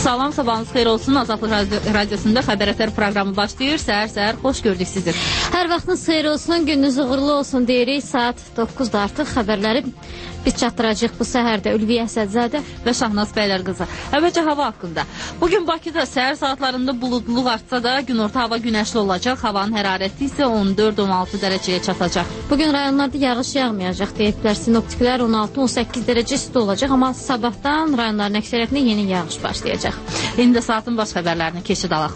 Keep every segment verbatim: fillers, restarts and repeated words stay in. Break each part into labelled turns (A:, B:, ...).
A: Salam, sabahınız xeyir olsun. Azadlıq Radyosunda Xəbər Ətər proqramı başlayır. Səhər-səhər xoş gördük sizi.
B: Hər vaxtınız xeyir olsun, gününüz uğurlu olsun deyirik. Saat doqquzda artıq xəbərləri biz çatdıracağıq bu səhərdə. Ülviyə Əsədzadə
A: və Şahnaz Bəylər qızı. Əvvəlcə hava haqqında. Bugün Bakıda səhər saatlarında buludluq artsa da günorta hava günəşli olacaq. Havanın hərarəti isə on dörd on altı dərəcəyə çatacaq.
B: Bugün rayonlarda yağış yağmayacaq deyiblər. Sinoptiklər on altı on səkkiz dərəcə isti olacaq, amma sabahdan rayonların əksəriyyətində yeni yağış başlayacaq.
A: İndi saatın baş xəbərlərini keçid alaq.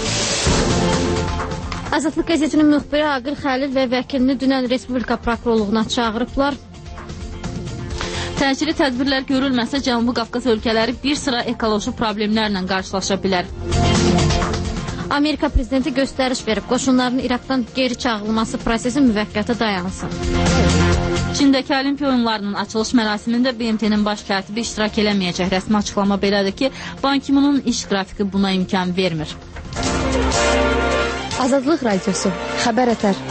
B: Azadlıq qəzetinin müxbiri Aqil Xəlil və vəkilini dünən Respublika prokurorluğuna çağırıblar.
A: Təcili tədbirlər görülməsə Cənubi Qafqaz ölkələri bir sıra ekoloji problemlərlə qarşılaşa bilər.
B: Amerika prezidenti göstəriş verib, qoşunların İraqdan geri çağırılması prosesi müvəqqəti dayansın.
A: Çindəki Olimpiya oyunlarının açılış mərasimində B M T-nin baş katibi iştirak eləməyəcək. Rəsmi açıqlama belədir ki, Ban Ki-munun iş qrafiki buna imkan vermir.
C: Azadlıq Radyosu, Xəbər Ətər.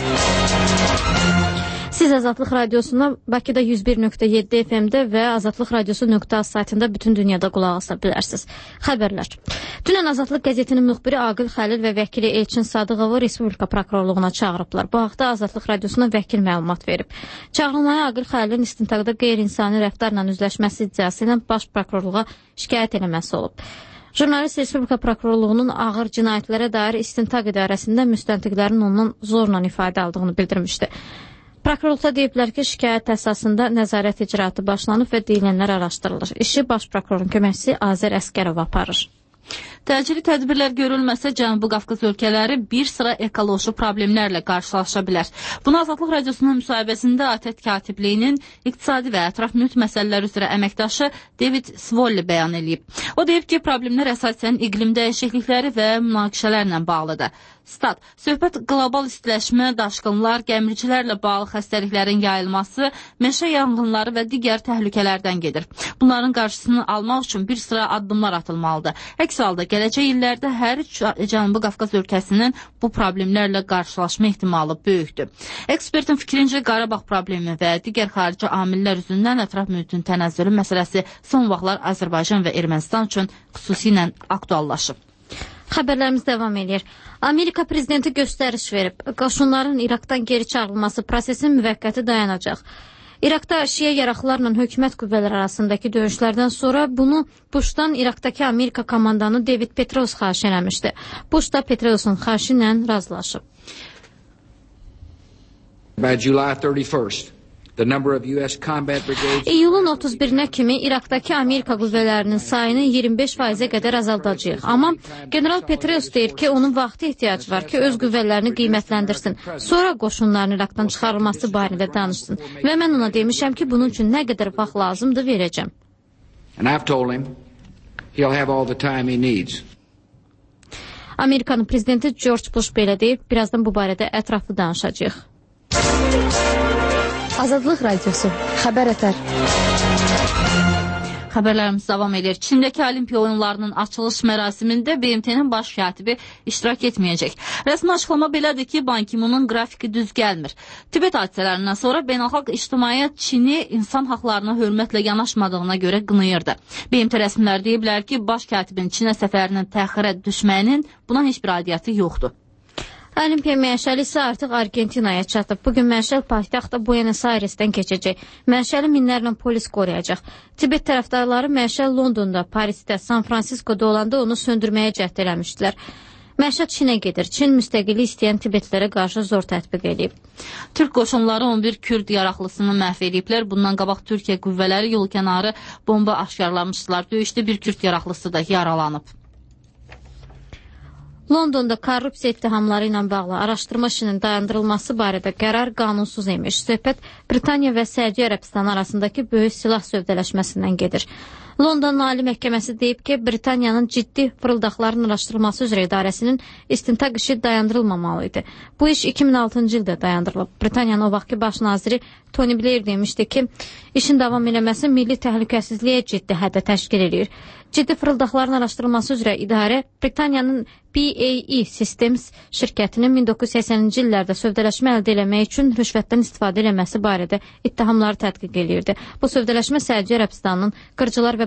B: Siz Azadlıq Radiosuna Bakıda yüz bir nöqtə yeddi F M-də və azadlıq radiosu nöqtə az saytında bütün dünyada qulaq asa bilərsiniz. Xəbərlər. Dünən Azadlıq qəzetinin müxbiri Aqil Xəlil və vəkili Elçin Sadıqovu Respublika prokurorluğuna çağırıblar. Bu haqda Azadlıq Radiosuna vəkil məlumat verib. Çağırılmaya Aqil Xəlilin istintaqda qeyri-insani rəftarla üzləşməsi iddiası ilə baş prokurorluğa şikayət eləməsi olub. Jurnalist Respublika prokurorluğunun ağır cinayətlərə dair istintaq idarəsində müstəntiqlərin ondan zorla ifadə aldığını bildirmişdi. Prokurorluqda deyiblər ki, şikayət əsasında nəzarət icraatı başlanıb və deyilənlər araşdırılır. İşi baş prokurorun köməkçisi Azər Əskərov aparır.
A: Təcili tədbirlər görülməsə Cənubi Qafqaz ölkələri bir sıra ekoloji problemlərlə qarşılaşa bilər. Bunu Azadlıq Radiosunun müsahibəsində ATƏT katibliyinin iqtisadi və ətraf mühit məsələləri üzrə əməkdaşı David Svolli bəyan edib. O deyib ki, problemlər əsasən iqlim dəyişiklikləri və münaqişələrlə bağlıdır. Stat, söhbət qlobal istiləşmə, daşqınlar, gəmiricilərlə bağlı xəstəliklərin yayılması, meşə yanğınları və digər təhlükələrdən gedir. Bunların qarşısını almaq üçün bir sıra addımlar atılmalıdır. Əks halda gələcək illərdə hər üç Cənubi Qafqaz ölkəsinin bu problemlərlə qarşılaşma ehtimalı böyükdür. Ekspertin fikrincə Qarabağ problemi və digər xarici amillər üzündən ətraf mühitin tənəzzülü məsələsi son vaxtlar Azərbaycan və Ermənistan üçün xüsusilə aktuallaşıb.
B: Xəbərlərimiz davam edir. Amerika prezidenti göstəriş verib. Qoşunların İraqdan geri çağırılması prosesi müvəqqəti dayanacaq. İraqda şiə yaraqlarla hökumət qüvvələri arasındakı döyüşlərdən sonra bunu Bush'dan İraqdakı Amerika komandanı David Petraeus xahiş eləmişdi. Bush da Petraeus'un xahişi ilə razılaşıb.
D: By July thirty-first, the number of U S combat brigades...
B: İyulun otuz birinə kimi İraqdakı Amerika qüvvələrinin sayını iyirmi beş faizə qədər azaldacaq. Amma General Petraeus deyir ki, onun vaxtı ehtiyacı var ki, öz qüvvələrini qiymətləndirsin. Sonra qoşunların İraqdan çıxarılması barədə danışsın. Və mən ona demişəm ki, bunun üçün nə qədər vaxt lazımdır verəcəm.
D: And I've told him he'll have all the time he needs.
B: Amerikanın prezidenti George Bush belə deyib, birazdan bu barədə ətraflı danışacaq.
C: Azadlıq Radyosu, Xəbər Ətər.
A: Xəbərlərimiz davam edir. Çindəki Olimpiya oyunlarının açılış mərasimində B M T-nin baş katibi iştirak etməyəcək. Rəsmi açıqlama belədir ki, Ban Ki-munun qrafiki düz gəlmir. Tibet hadisələrindən sonra beynəlxalq ictimaiyyət Çini insan haqlarına hörmətlə yanaşmadığına görə qınayırdı. B M T rəsmilər deyiblər ki, baş katibin Çinə səfərinin təxirə düşməyinin buna heç bir aidiyyəti yoxdur.
B: Olimpiya məşəli isə artıq Argentinaya çatıb. Bugün məşəl paytaxtda Buenos Airesdən keçəcək. Məşəli minlərlə polis qoruyacaq. Tibet tərəfdarları məşəl Londonda, Parisdə, San Fransiskoda olanda onu söndürməyə cəhd eləmişdilər. Məşəl Çinə gedir. Çin müstəqillik istəyən Tibetlərə qarşı zor tətbiq edib.
A: Türk qoşunları on bir Kürd yaraqlısını məhv ediblər. Bundan qabaq Türkiyə qüvvələri yol kənarı bomba aşkarlamışdılar. Döyüşdə bir Kürd yaraqlısı da yaralanıb.
B: Londonda korrupsiya ittihamları ilə bağlı araşdırma işinin dayandırılması barədə qərar qanunsuz imiş. Söhbət Britaniya və Səudiyyə Ərəbistanı arasındakı böyük silah sövdələşməsindən gedir. London Ali Məhkəməsi deyib ki, Britaniyanın ciddi fırıldaqların araşdırılması üzrə idarəsinin istintaq işi dayandırılmamalı idi. Bu iş iki min altıncı ildə dayandırılıb. Britaniyanın o vaxtki baş naziri Tony Blair demişdi ki, işin davam eləməsi milli təhlükəsizliyə ciddi həddə təşkil edir. Ciddi fırıldaqların araşdırılması üzrə idarə Britaniyanın B A E Systems şirkətinin min doqquz yüz səksəninci illərdə sövdələşmə əldə eləmək üçün rüşvətdən istifadə eləməsi barədə ittihamları tədqiq eləyirdi. Bu sövdələşmə Səudiyyə Ərəbistanının qırıcılar və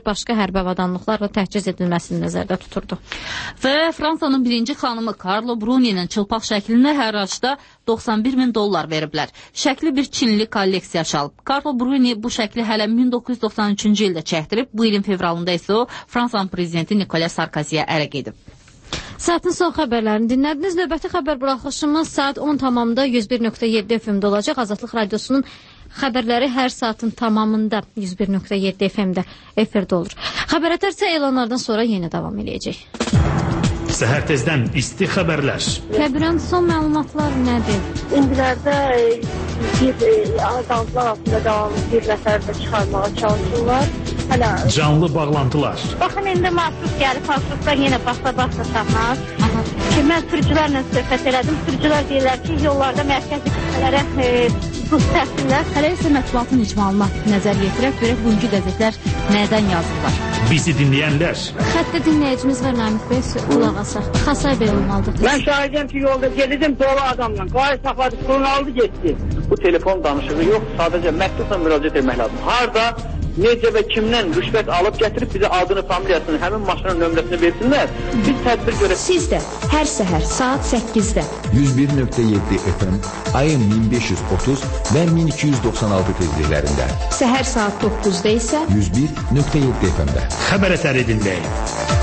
B: başqa hərbi avadanlıqlarla təchiz edilməsini nəzərdə tuturdu.
A: Və Fransanın birinci xanımı Carlo Bruni'nin çılpaq şəklinə hərracda doxsan bir min dollar veriblər. Şəkli bir Çinli kolleksiya çalıb. Carlo Bruni bu şəkli hələ min doqquz yüz doxsan üçüncü ildə çəkdirib. Bu ilin fevralında isə o Fransanın prezidenti Nicolas Sarkozy'yə ərə gedib.
B: Saatın son xəbərlərini dinlədiniz. Növbəti xəbər buraxılışımız saat on tamamında yüz bir nöqtə yeddi F M-də olacaq. Azadlıq Radiosunun xəbərləri hər saatın tamamında yüz bir nöqtə yeddi F M-də efirdə olur. Xəbər ətərsə elanlardan sonra yenə davam edəcək.
E: Səhər tezdən isti xəbərlər.
B: Kəbirən son məlumatlar nədir?
F: İndilərdə bir azaltlar altında davamlı bir nəfərdə çıxarmağa çalışırlar. Hələ
E: Canlı bağlantılar.
F: Baxın, indi marşrut gəlib, marşrutlar yenə basa-basa tapmaz. Ki, mən sürücülərlə söhbət elədim. Sürücülər deyirlər ki, yollarda mərkəzi kütlələrə buz təhsillər.
A: Hələ isə mətbuatın icmalına nəzər yetirək, görək bugünkü qəzetlər nədən yazırlar.
E: Bizi dinləyənlər.
B: Xəttə dinləyicimiz var Namik Bey, qulaq asaq. Xasay belə olmalıdır.
G: Mən şahidəm ki, yolda gedirdim dolu adamla. Qayı saxladı, pulunu aldı, getdi. Bu telefon danışığı yox, sadəcə məktubla müraciət etmək lazım. Harda, necə və kimdən rüşvət alıb gətirib bizə adını, familiyasını, həmin maşının nömrəsini versinlər. Biz tədbir görək.
C: Siz də hər səhər saat səkkizdə
H: yüz bir nöqtə yeddi F M, ayın min beş yüz otuz və min iki yüz doxsan altı tezliklərində.
C: Səhər saat doqquzda isə
H: yüz bir nöqtə yeddi F M-də.
E: Xəbər ətəri dinləyin.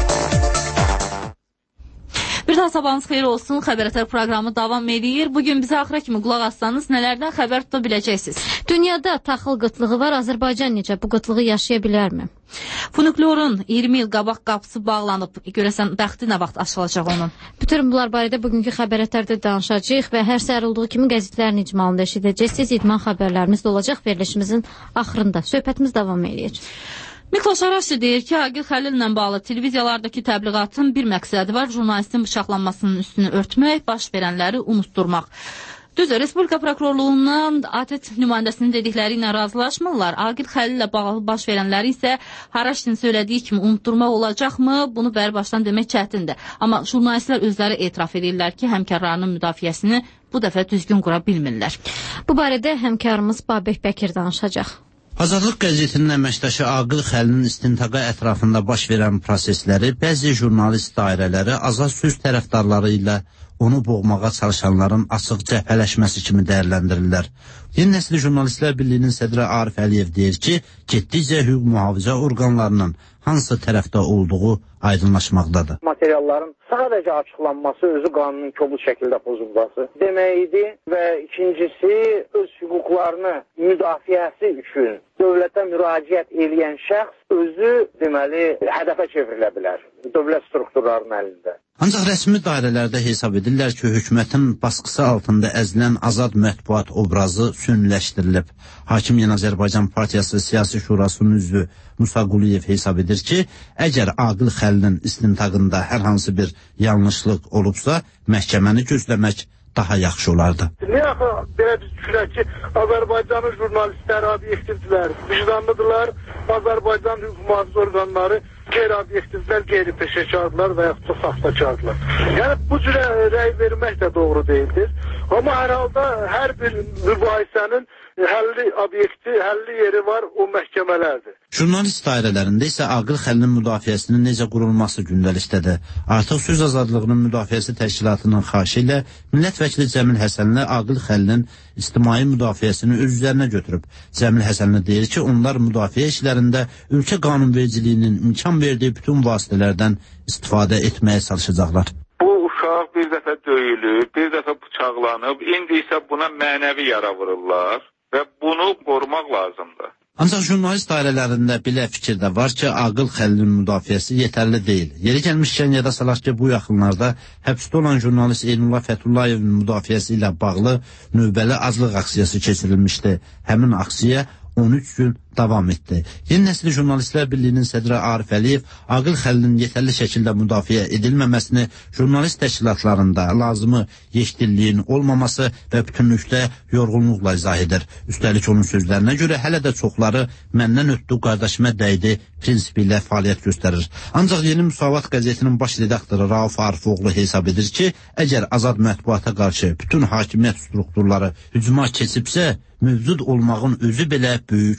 A: Bir daha sabahınız xeyir olsun. Xəbər ətər proqramı davam edir. Bugün bizə axıra kimi qulaq assanız nələrdən xəbər tuta biləcəksiniz?
B: Dünyada taxıl qıtlığı var. Azərbaycan necə bu qıtlığı yaşaya bilərmi?
A: Funikulorun iyirmi il qabaq qapısı bağlanıb. Görəsən bəxti nə vaxt açılacaq onun?
B: Bütün bunlar barədə bugünkü xəbər ətərdə danışacağıq və hər səhər olduğu kimi qəzetlərin icmalında eşidəcəksiniz. İdman xəbərlərimiz də olacaq verilişimizin axırında. Söhbətimiz davam edir.
A: Mikloş Araşçı deyir ki, Agil Xəlillə bağlı televiziyalardakı təbliğatın bir məqsədi var, jurnalistin bıçaqlanmasının üstünü örtmək, baş verənləri unutturmaq. Düzdür, Respublika Prokurorluğundan ATƏT nümayəndəsinin dedikləri ilə razılaşmırlar. Agil Xəlillə bağlı baş verənləri isə Haraşçının söylediyi kimi unutturmaq olacaqmı? Bunu bəri başdan demək çətindir. Amma jurnalistlər özləri etiraf edirlər ki, həmkarlarının müdafiəsini bu dəfə düzgün qura bilmirlər.
B: Bu barədə həmkarımız Babək Bəkir danışacaq.
I: Azadlıq qəzetinin əməkdaşı Agil Xəlilin istintaqa ətrafında baş verən prosesləri bəzi jurnalist dairələri azad söz tərəfdarları ilə onu boğmağa çalışanların açıq cəbhələşməsi kimi dəyərləndirirlər. Yeni nəsil jurnalistlər birliyinin sədri Arif Əliyev deyir ki, getdikcə hüquq mühafizə orqanlarının hansı tərəfdə olduğu aydınlaşmaqdadır.
G: Materialların sadəcə açıqlanması özü qanunun kobud şəkildə pozulması deməkdir və ikincisi öz hüquqlarını müdafiəsi üçün dövlətə müraciət edən şəxs özü deməli hədəfə çevrilə bilər dövlət strukturlarının əlində.
I: Ancaq rəsmi dairələrdə hesab edirlər ki, hökumətin baskısı altında əzilən azad mətbuat obrazı sünniləşdirilib. Hakim Yeni Azərbaycan Partiyası Siyasi Şurasının üzvü Musa Quliyev hesab edir ki, əgər Agil Xəlilin istintaqında hər hansı bir yanlışlıq olubsa, məhkəməni gözləmək daha yaxşı olardı.
J: Niyə axı belə biz düşünək ki, Azərbaycanın jurnalistləri obyektivdilər, vicdanlıdırlar, Azərbaycan hüquq mühafizə orqanları qeyri-obyektivlər, qeyri-peşəkardırlar və yaxud da saxtakardılar. Yəni bu cürə rəy vermək də doğru deyildir. Amma hər halda hər bir mübahisənin həlli obyekti, həlli yeri var, o məhkəmələrdir.
I: Jurnalist dairələrində isə Agil Xəlilin müdafiəsinin necə qurulması gündəlikdədir. Artıq söz azadlığının müdafiəsi təşkilatının xahişi ilə millət vəkili Cəmil Həsənli Agil Xəlilin ictimai müdafiəsini öz üzərinə götürüb. Cəmil Həsənli deyir ki, onlar müdafiə işlərində ölkə qanunvericiliyinin imkan verdiyi bütün vasitələrdən istifadə etməyə çalışacaqlar.
J: Bu uşaq bir dəfə döyülüb, bir dəfə bıçaqlanıb, indi isə buna mənəvi yara vururlar və bunu qorumaq lazımdır.
I: Ancaq jurnalist dairələrində belə fikir də var ki, Agil Xəlilin müdafiəsi yetərli deyil. Yeri gəlmişkən yada salaq ki, bu yaxınlarda həbsdə olan jurnalist Eynullah Fətullayevin müdafiəsi ilə bağlı növbəli azlıq aksiyası keçirilmişdi. Həmin aksiya on üç gün davam etdi. Yeni nəsil jurnalistlər birliyinin sədri Arif Əliyev Agil Xəlilin yetərli şəkildə müdafiə edilməməsini, jurnalist təşkilatlarında lazımı yeşdilliyin olmaması və bütünlükdə yorğunluqla izah edir. Üstəlik onun sözlərinə görə hələ də çoxları məndən ötdü, qardaşıma dəydi prinsipi ilə fəaliyyət göstərir. Ancaq Yeni Müsavat qəzetinin baş redaktoru Rauf Arifoğlu hesab edir ki, əgər azad mətbuata qarşı bütün hakimiyyət strukturları hücuma keçibsə, mövcud olmağın özü belə böyük uğurdur.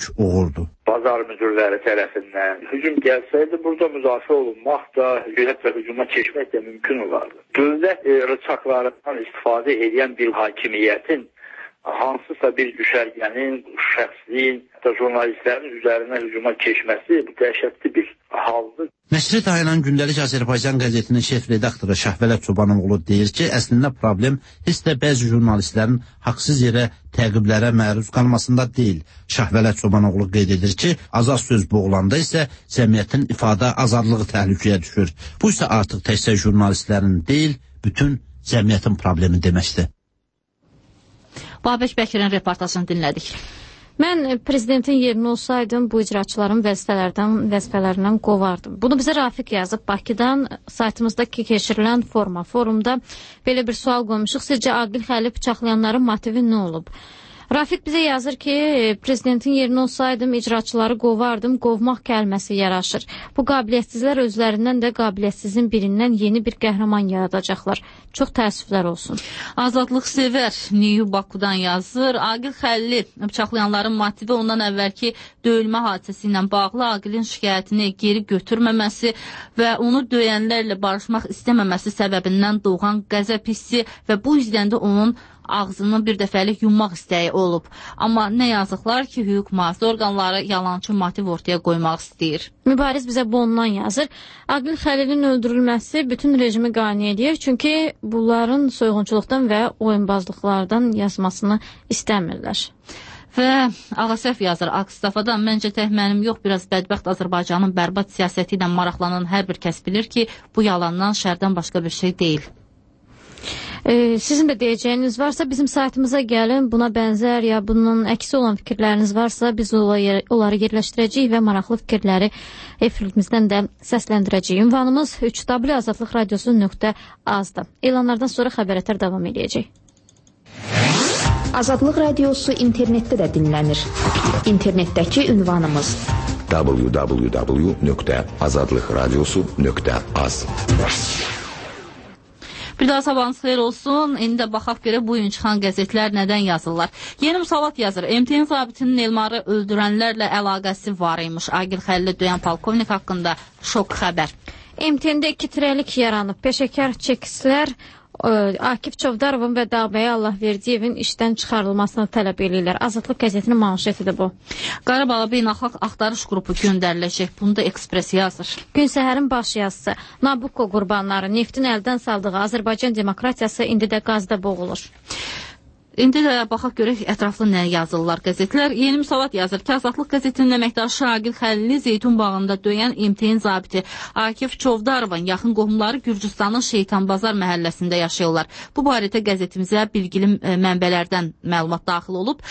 I: sordu.
K: Bazar müdürləri tərəfindən hücum gəlsəydi, burada müdafiə olunmaq da, hətta hücuma keçmək də mümkün olardı. Dövlət e, rıçaqlarından istifadə edən bir hakimiyyətin hansısa bir düşərgənin, şəxsliyin, hətta jurnalistlərin üzərinə hücuma keçməsi bu dəhşətli bir haldır.
I: Nəşri dayanan Gündəlik Azərbaycan qəzetinin şef redaktoru Şahvələt Çobanoğlu deyir ki, əslində problem heç də bəzi jurnalistlərin haqsız yerə təqiblərə məruz qalmasında deyil. Şahvələt Çobanoğlu qeyd edir ki, azad söz boğulanda isə cəmiyyətin ifadə azadlığı təhlükəyə düşür. Bu isə artıq təkcə jurnalistlərin deyil, bütün cəmiyyətin problemi deməkdir.
A: Babək Bəkirin reportajını dinlədik.
B: Mən prezidentin yerinə olsaydım, bu icraçıların vəzifələrdən, vəzifələrindən qovardım. Bunu bizə Rafiq yazıb Bakıdan, saytımızdakı keçirilən forma. Forumda belə bir sual qoymuşuq. Sizcə Aqil Xəlili bıçaqlayanların motivi nə olub? Rafiq bizə yazır ki, prezidentin yerinə olsaydım, icraçıları qovardım, qovmaq kəlməsi yaraşır. Bu qabiliyyətsizlər özlərindən də qabiliyyətsizin birindən yeni bir qəhrəman yaradacaqlar. Çox təəssüflər olsun.
A: Azadlıq sevər Niyu Bakudan yazır. Aqil Xəlili bıçaqlayanların motivi ondan əvvəlki döyülmə hadisəsi ilə bağlı Aqilin şikayətini geri götürməməsi və onu döyənlərlə barışmaq istəməməsi səbəbindən doğan qəzəb hissi və bu yüzdən də onun ağzını bir dəfəlik yummaq istəyi olub. Amma nə yazıqlar ki, hüquq mühafizə orqanları yalançı motiv ortaya qoymaq istəyir.
B: Mübariz bizə bu ondan yazır. Aqil Xəlilin öldürülməsi bütün rejimi qane edir. Çünki bunların soyğunçuluqdan və oyunbazlıqlardan yazmasını istəmirlər.
A: Və Ağasəf yazır, Akstafadan məncə tək mənim yox, biraz bədbəxt Azərbaycanın bərbad siyasəti ilə maraqlanan hər bir kəs bilir ki, bu yalandan, şərdən başqa bir şey deyil.
B: Ee, sizin də deyəcəyiniz varsa bizim saytımıza gəlin, buna bənzər ya bunun əksi olan fikirləriniz varsa biz onları yerləşdirəcəyik və maraqlı fikirləri efirimizdən də səsləndirəcəyik. Ünvanımız üç w azadlıq radiosu nöqtə az-dır. Elanlardan sonra xəbərətər davam edəcək.
C: Azadlıq radiosu internetdə də dinlənir. İnternetdəki ünvanımız
H: w w w nöqtə azadlıq radiosu nöqtə az.
A: Bir daha sabahınız xeyir olsun. İndi də baxaq görə bu gün çıxan qəzetlər nədən yazırlar. Yeni Müsavat yazır. M T N zabitinin Elmarı öldürənlərlə əlaqəsi var imiş. Aqil Xəlili döyən polkovnik haqqında şok xəbər.
B: M T N-də iki tirəlik yaranıb. Peşəkar çekistlər Akif Çovdarovun və Dağbəyə Allahverdiyevin işdən çıxarılmasını tələb edirlər. Azadlıq qəzetinin manşetidir bu.
A: Qarabağa beynəlxalq axtarış qrupu göndəriləcək. Bunu da Ekspres yazır.
B: Gün səhərin baş yazısı. Nabucco qurbanları neftin əldən saldığı Azərbaycan demokratiyası indi də qazda boğulur. İndi də baxaq görək ətraflı nə yazırlar qəzetlər. Yeni Müsavat yazır ki, Azadlıq qəzetinin əməkdaşı Aqil Xəlili Zeytun bağında döyən M T N zabiti Akif Çovdarovun yaxın qohumları Gürcüstanın Şeytanbazar məhəlləsində yaşayırlar. Bu barədə qəzetimizə bilgili mənbələrdən məlumat daxil olub.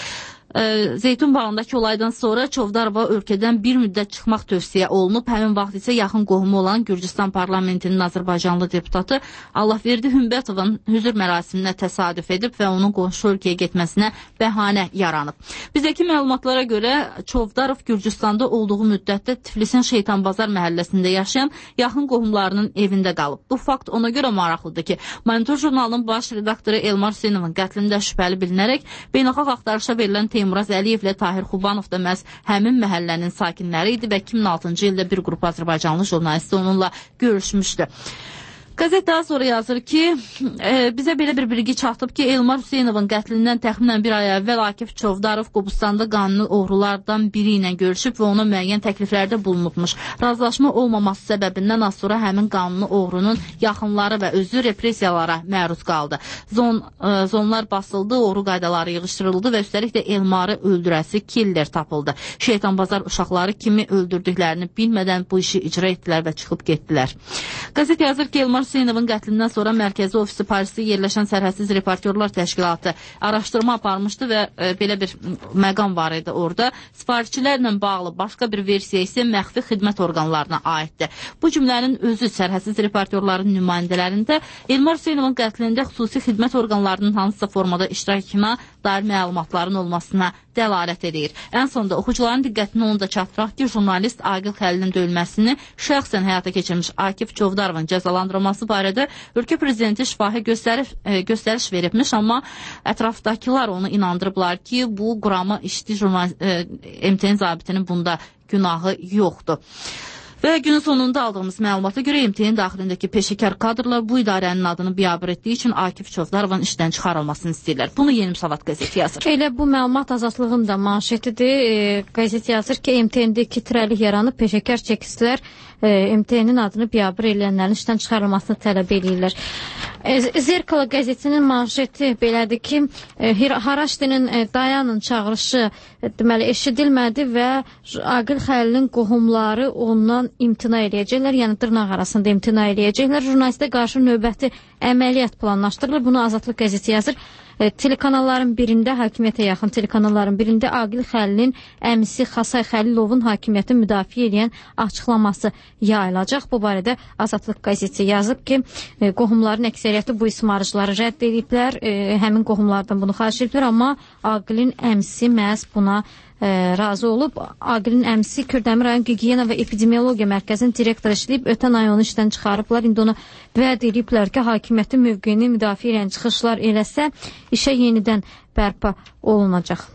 B: Zeytun bağındakı olaydan sonra Çovdarova ölkədən bir müddət çıxmaq tövsiyə olunub. Həmin vaxt isə yaxın qohumu olan Gürcüstan parlamentinin Azərbaycanlı deputatı Allahverdi Hümbətovun hüzur mərasiminə təsadüf edib və onun qonşu ölkəyə getməsinə bəhanə yaranıb. Bizdəki məlumatlara görə Çovdarov Gürcüstanda olduğu müddətdə Tiflisin Şeytanbazar məhəlləsində yaşayan yaxın qohumlarının evində qalıb. Bu fakt ona görə maraqlıdır ki, Monitor jurnalının baş redaktoru Elmar Hüseynovun qətlində şübhəli bilinərək beynəlxalq axtarışa verilən Teymuraz Əliyev ilə Tahir Xubanov da məhz həmin məhəllənin sakinləri idi və iki min altıncı ildə bir qrup Azərbaycanlı jurnalisti onunla görüşmüşdü. Qəzet daha sonra yazır ki, e, bizə belə bir bilgi çatıb ki, Elmar Hüseynovun qətlindən təxminən bir ay əvvəl Akif Çovdarov Qobustanda qanuni oğrulardan biri ilə görüşüb və ona müəyyən təkliflərdə bulunubmuş. Razılaşma olmaması səbəbindən az sonra həmin qanuni oğrunun yaxınları və özü repressiyalara məruz qaldı. Zon, e, zonlar basıldı, oğru qaydaları yığışdırıldı və üstəlik də Elmarı öldürəsi killer tapıldı. Şeytanbazar uşaqları kimi öldürdüklərini bilmədən bu işi icra etdilər və çıxıb getdilər. Qəzet yazır ki, Elmar Hüseynovun qətlindən sonra mərkəzi ofisi Parisdə yerləşən Sərhədsiz Reportyorlar Təşkilatı araşdırma aparmışdı və e, belə bir məqam var idi orada. Sifarişçilərlə bağlı başqa bir versiya isə məxfi xidmət orqanlarına aiddir. Bu cümlənin özü Sərhədsiz Reportyorların nümayəndələrində Elmar Hüseynovun qətlində xüsusi xidmət orqanlarının hansısa formada iştirakına
A: dair məlumatların olmasına dəlalət edir. Ən sonda oxucuların diqqətini onu da çatdıraq ki, jurnalist Aqil Xəlilin döyülməsini şəxsən həyata keçirmiş Akif Çovdarovun cəzalandırılması barədə ölkə prezidenti şifahi göstəriş, e, göstəriş veribmiş, amma ətrafdakılar onu inandırıblar ki, bu qurama işli jurnal, e, M T N zabitinin bunda günahı yoxdur. Və günün sonunda aldığımız məlumata görə M T N daxilindəki peşəkar kadrlar bu idarənin adını biabır etdiyi üçün Akif Çovdarovun işdən çıxarılmasını istəyirlər. Bunu Yeni Müsavat qəzeti yazır.
B: Elə bu məlumat Azadlığın da manşetidir. E, qəzet yazır ki, M T N'də iki tirəlik yaranıb peşəkar çəkistlər e, M T N'in adını biabır edilənlərin işdən çıxarılmasını tələb edirlər. E, Zerkala qəzetinin manşeti belədir ki, e, Haraşdinin e, dayanın çağırışı e, deməli eşidilmədi və Aqil Xəlilin qohumları ondan imtina eləyəcəklər, yəni dırnaq arasında imtina eləyəcəklər. Jurnalistə qarşı növbəti əməliyyat planlaşdırılır. Bunu Azadlıq qəzeti yazır. E, telekanalların birində, hakimiyyətə yaxın telekanalların birində Aqil Xəlilin əmisi Xasay Xəlilovun hakimiyyəti müdafiə edən açıqlaması yayılacaq. Bu barədə Azadlıq qəzeti yazıb ki, e, qohumların əksəriyyəti bu ismarıcıları rədd ediblər. E, həmin qohumlardan bunu xahiş ediblər, amma Aqilin əmisi məhz buna E, razı olub. Aqilin əmisi Kürdəmir rayon Gigiyena və Epidemiologiya mərkəzinin direktoru işləyib, ötən ay onu işdən çıxarıblar. İndi ona vəd ediblər ki, hakimiyyətin mövqeyini müdafiə edən çıxışlar eləsə, işə yenidən bərpa olunacaq.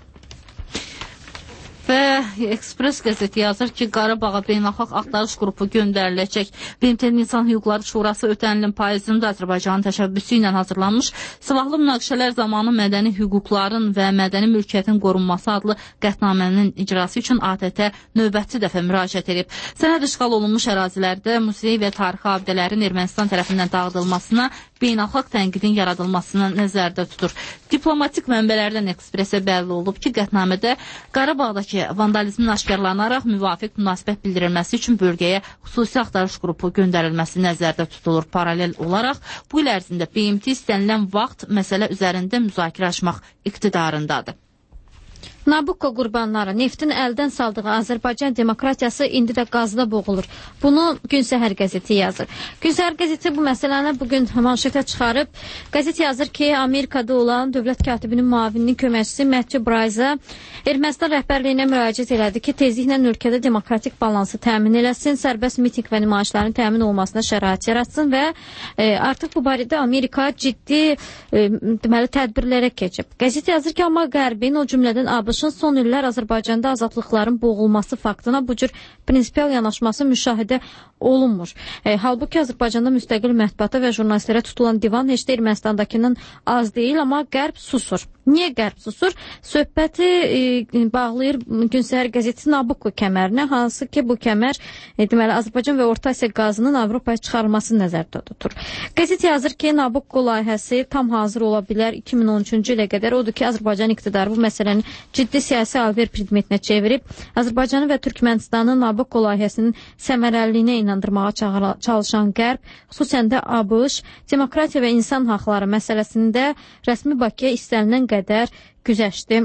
A: Və Ekspres qəzeti yazır ki, Qarabağa beynəlxalq axtarış qrupu göndəriləcək. B M T-nin İnsan Hüquqları Şurası ötən ilin payızında Azərbaycanın təşəbbüsü ilə hazırlanmış silahlı münaqişələr zamanı mədəni hüquqların və mədəni mülkiyyətin qorunması adlı qətnamənin icrası üçün A T T növbəti dəfə müraciət edib. Sənəd işğal olunmuş ərazilərdə muzey və tarixi abidələrin Ermənistan tərəfindən dağıdılmasına, beynəlxalq tənqidin yaradılmasını nəzərdə tutur. Diplomatik mənbələrdən Ekspresə bəlli olub ki, qətnamədə Qarabağdakı vandalizmin aşkarlanaraq müvafiq münasibət bildirilməsi üçün bölgəyə xüsusi axtarış qrupu göndərilməsi nəzərdə tutulur. Paralel olaraq bu il ərzində B M T istənilən vaxt məsələ üzərində müzakirə açmaq iqtidarındadır.
B: Nabucco qurbanları neftin əldən saldığı Azərbaycan demokratiyası indi də qazda boğulur. Bunu Gün Səhər qəzeti yazır. Gün Səhər qəzeti bu məsələni bugün manşetə çıxarıb. Qəzet yazır ki, Amerikada olan dövlət katibinin müavininin köməkçisi Matthew Bryce Ermənistan rəhbərliyinə müraciət elədi ki, tezliklə ölkədə demokratik balansı təmin eləsin, sərbəst miting və nümayişlərin təmin olmasına şərait yaratsın və e, artıq bu barədə Amerika ciddi e, deməli tədbirlərə keçib. Qəzet yazır ki, amma Qərbin, o cümlədən ABŞ son illər Azərbaycanda azadlıqların boğulması faktına bu cür prinsipial yanaşması müşahidə olunmur. E, halbuki Azərbaycanda müstəqil mətbuata və jurnalistlərə tutulan divan heç də Ermənistandakından az deyil, amma Qərb susur. Niyə Qərb susur? Söhbəti e, bağlayır Gün Səhər qəzeti Nabucco kəmərinə, hansı ki bu kəmər e, deməli Azərbaycan və Orta Asiya qazının Avropaya çıxarılması nəzərdə tutur. Qəzet yazır ki, Nabucco layihəsi tam hazır ola bilər iki min on üçüncü ilə qədər. Odur ki, Azərbaycan iqtidarı bu məsələni ciddi siyasi alver predmetinə çevirib, Azərbaycanı və Türkmənistanın Nabucco layihəsinin səmərəliliyinə inandırmağa çalışan Qərb, xüsusən də ABŞ, demokratiya və insan haqları məsələsində rəsmi Bakıya istənilən qədər güzəşti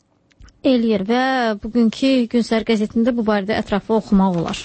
B: eləyir və bugünkü Gün Səhər qəzetində bu barədə ətraflı oxumaq olar.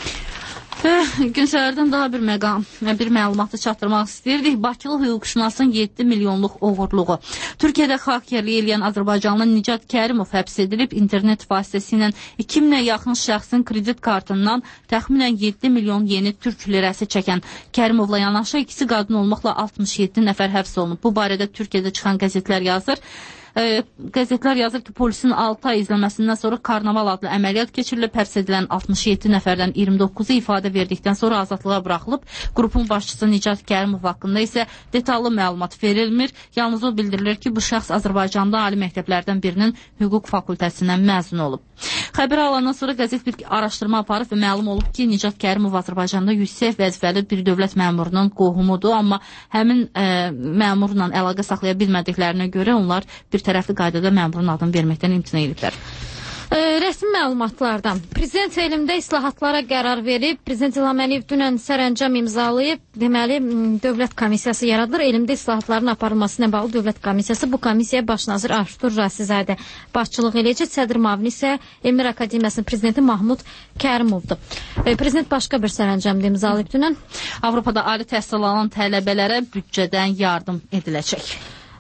A: Gün Səhərdən daha bir məqam, bir məlumatı çatdırmaq istəyirdik. Bakılı hüquqşünasın yeddi milyonluq oğurluğu. Türkiyədə xakerlik eləyən Azərbaycanlı Nicat Kərimov həbs edilib, internet vasitəsilə iki minə yaxın şəxsin kredit kartından təxminən yeddi milyon yeni türk lirəsi çəkən Kərimovla yanaşı ikisi qadın olmaqla altmış yeddi nəfər həbs olunub. Bu barədə Türkiyədə çıxan qəzetlər yazır. E, qəzetlər yazır ki, polisin altı ay izləməsindən sonra Karnaval adlı əməliyyat keçirilib, həbs edilən altmış yeddi nəfərdən iyirmi doqquzu ifadə verdikdən sonra azadlığa buraxılıb. Qrupun başçısı Nicat Kərimov haqqında isə detallı məlumat verilmir. Yalnız o bildirilir ki, bu şəxs Azərbaycanda ali məktəblərdən birinin hüquq fakültəsindən məzun olub. Xəbər alandan sonra qəzet bir araşdırma aparıb və məlum olub ki, Nicat Kərimov Azərbaycanda yüksək vəzifəli bir dövlət məmurunun qohumudur, amma həmin e, məmurla əlaqə saxlaya bilmədiklərinə görə onlar bir tərəfli qaydada məmurun adını verməkdən imtina ediblər.
B: E, rəsmi məlumatlardan. Prezident elmdə islahatlara qərar verib, Prezident İlham Əliyev dünən sərəncam imzalayıb, deməli dövlət komissiyası yaradılır. Elmdə islahatların aparılması ilə bağlı dövlət komissiyası, bu komissiyaya baş nazir Artur Rasizadə başçılıq eləyəcək. Sədr müavini isə Elmlər Akademiyasının prezidenti Mahmud Kərimovdur. E, prezident başqa bir sərəncamda imzalayıb dünən.
A: Avropada ali təhsil alan tələbələrə büdcədən yardım ediləcək.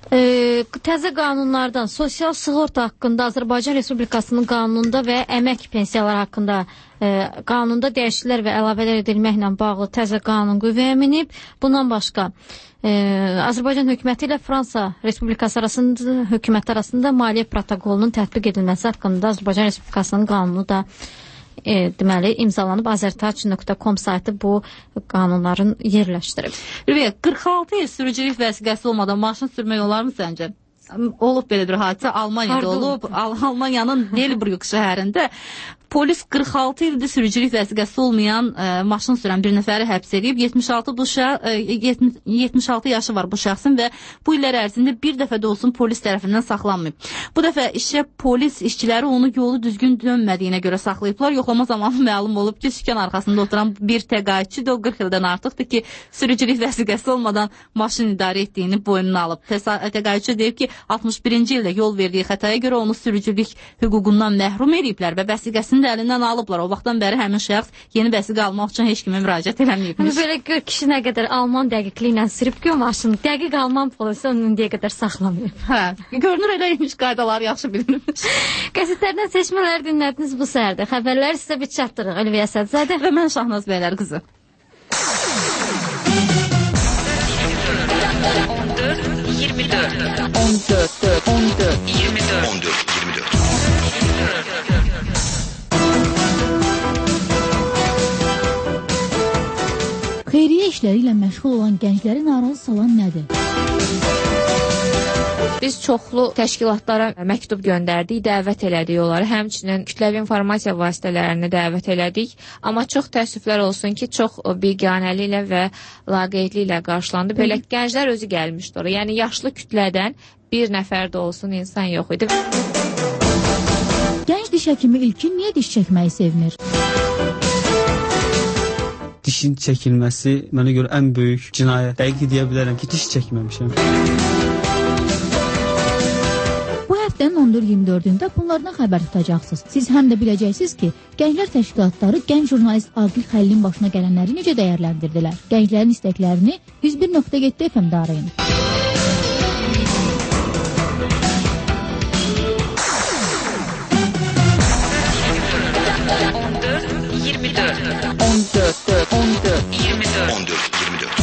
B: E, təzə qanunlardan sosial sığorta haqqında Azərbaycan Respublikasının qanununda və əmək pensiyaları haqqında e, qanunda dəyişikliklər və əlavələr edilməklə bağlı təzə qanun qüvvəyə minib. Bundan başqa e, Azərbaycan hökuməti ilə Fransa Respublikası arasında hökumət arasında maliyyə protokolunun tətbiq edilməsi haqqında Azərbaycan Respublikasının qanunu da E, deməli imzalanıb. azərtac nöqtə com saytı bu qanunların yerləşdirib.
A: Rübeyyə, qırx altı il sürücülük vəsiqəsi olmadan maşın sürmək olar mı səncə? Olub belə bir hadisə Almaniyada olub. Al Almaniyanın Delbrück şəhərində polis qırx altı ildir sürücülük vəsiqəsi olmayan e, maşın sürən bir nəfəri həbs edib. yetmiş altı bu şəxs e, yetmiş altı yaşı var bu şəxsin və bu illər ərzində bir dəfə də olsun polis tərəfindən saxlanmayıb. Bu dəfə işə polis işçiləri onu yolu düzgün dönmədiyinə görə saxlayıblar. Yoxlama zamanı məlum olub ki, sükan arxasında oturan bir təqaüdçü də o qırx ildən artıqdır ki, sürücülük vəsiqəsi olmadan maşın idarə etdiyini boynuna alıb. Təqaüdçü deyib ki, altmış birinci ildə yol verdiyi xətaya görə onu sürücülük hüququndan məhrum ediblər və vəsiqəsini də əlindən alıblar. O vaxtdan bəri həmin şəxs yeni vəsiqə almaq üçün heç kimə müraciət eləməyibmiş.
B: Belə gör kişi nə qədər Alman dəqiqliyi ilə sürüb ki, o maşını dəqiq Alman polisi onu indiyə qədər saxlamayıb.
A: Hə, görünür elə imiş, qaydaları yaxşı bilinmiş.
B: Qəzetlərdən seçmələri dinlədiniz bu səhərdə. Xəbərləri sizə bir çatdırıq. Əlviyyə Sədzadə
A: və mən Şahnaz Bəylər qızı.
L: on dörd iyirmi dörd on dörd on dörd iyirmi dörd on dörd iyirmi dörd
M: Xeyriyyə işləri ilə məşğul olan gəncləri narazı salan nədir?
N: Biz çoxlu təşkilatlara məktub göndərdik, dəvət elədik onları. Həmçinin kütləvi informasiya vasitələrini dəvət elədik. Amma çox təəssüflər olsun ki, çox biganəliklə və laqeydliklə qarşılandı. Belə gənclər özü gəlmişdi oraya. Yəni yaşlı kütlədən bir nəfər də olsun insan yox idi.
M: Gənc diş həkimi İlkin niyə diş çəkməyi sevmir?
O: Dişin çəkilməsi mənə görə ən böyük cinayət. Dəqiq deyə bilərəm ki, diş çəkməmişəm.
M: Bu həftənin on dörd iyirmi dördündə bunlardan xəbər tutacaqsınız. Siz həm də biləcəksiniz ki, gənclər təşkilatları gənc jurnalist Aqil Xəlilin başına gələnləri necə dəyərləndirdilər? Gənclərin istəklərini yüz bir nöqtə yeddi F M-də arayın.
L: on dörd iyirmi dörd on dörd on dörd iyirmi dörd on dörd iyirmi dörd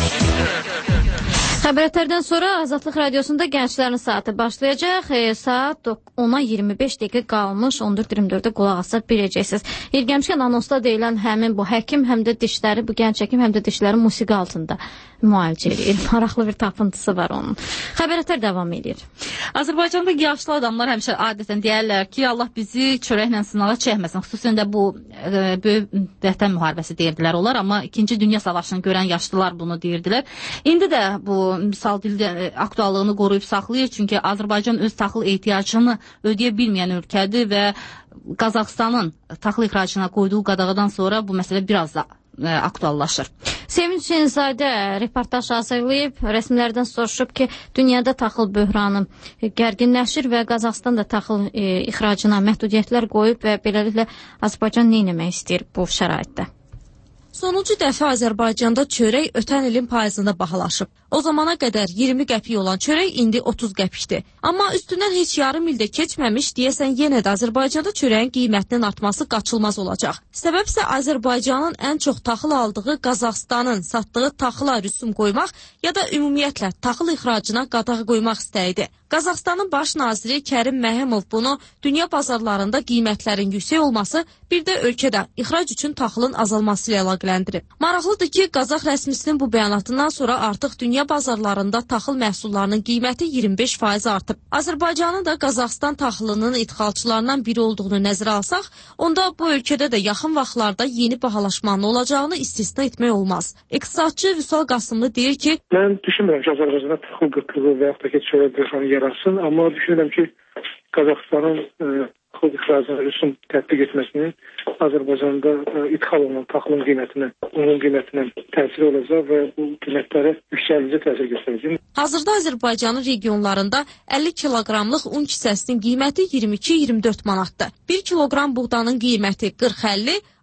B: Xəbərlərdən sonra Azadlıq Radiosunda gənclərin saatı başlayacaq. E, saat ona iyirmi beş dəqiqə qalmış, on dörd iyirmi dördə qulaq asa biləcəksiniz. İlgəmişkən anonsda deyilən həmin bu həkim həm də dişləri, bu gənc həkim həm də dişləri musiqi altında müalicə edir. Maraqlı bir tapıntısı var onun. Xəbərlər davam edir.
A: Azərbaycanda yaşlı adamlar həmişə adətən deyərlər ki, Allah bizi çörəklə sınağa çəkməsin. Xüsusən də bu e, böyük vətən müharibəsi deyirdilər onlar, amma ikinci Dünya Savaşını görən yaşlılar bunu deyirdilər. İndi də bu misal dildə aktuallığını qoruyub saxlayır, çünki Azərbaycan öz taxıl ehtiyacını ödəyə bilməyən ölkədir və Qazaxıstanın taxıl ixracına qoyduğu qadağadan sonra bu məsələ biraz da e, aktuallaşır.
B: Sevinç Şenzadə reportaj hazırlayıb, rəsmilərdən soruşub ki, dünyada taxıl böhranı gərginləşir və Qazaxıstan da taxıl e, ixracına məhdudiyyətlər qoyub və beləliklə Azərbaycan nə etmək istəyir bu şəraitdə?
P: Sonuncu dəfə Azərbaycanda çörək ötən ilin payızında bahalaşıb. O zamana qədər iyirmi qəpik olan çörək indi otuz qəpikdir. Amma üstündən heç yarım ildə keçməmiş, deyəsən yenə də Azərbaycanda çörəyin qiymətinin artması qaçılmaz olacaq. Səbəb isə Azərbaycanın ən çox taxıl aldığı Qazaxıstanın satdığı taxıla rüsum qoymaq ya da ümumiyyətlə taxıl ixracına qadağa qoymaq istəyidir. Qazaxıstanın baş naziri Kərim Məhəmov bunu dünya bazarlarında qiymətlərin yüksək olması, bir də ölkədə ixrac üçün taxılın azalması ilə əlaqələndirib. Maraqlıdır ki, Qazax rəsmisinin bu bəyanatından sonra artıq dünya bazarlarında taxıl məhsullarının qiyməti iyirmi beş faiz artıb. Azərbaycanın da Qazaxıstan taxılının idxalçılarından biri olduğunu nəzərə alsaq, onda bu ölkədə də yaxın vaxtlarda yeni bahalaşmanın olacağını istisna etmək olmaz. İqtisadçı Vüsal Qasımlı deyir ki,
J: mən düşünmürəm ki, Azərbaycanda taxıl qıtlığı və yaxud da ki, çörək böhranı yaratsın, amma düşünürəm ki, Qazaxıstanın e, taxıl ixracına rüsum tətbiq etməsinin Azərbaycanda e, idxal olunan taxılın qiymətinə, onun qiymətinə təsir olacaq və bu qiymətlərə yüksəlici təsir göstərəcək.
P: Hazırda Azərbaycanın regionlarında əlli kiloqramlıq un kisəsinin qiyməti iyirmi iki iyirmi dörd manatdır. bir kiloqram buğdanın qiyməti qırx əlli,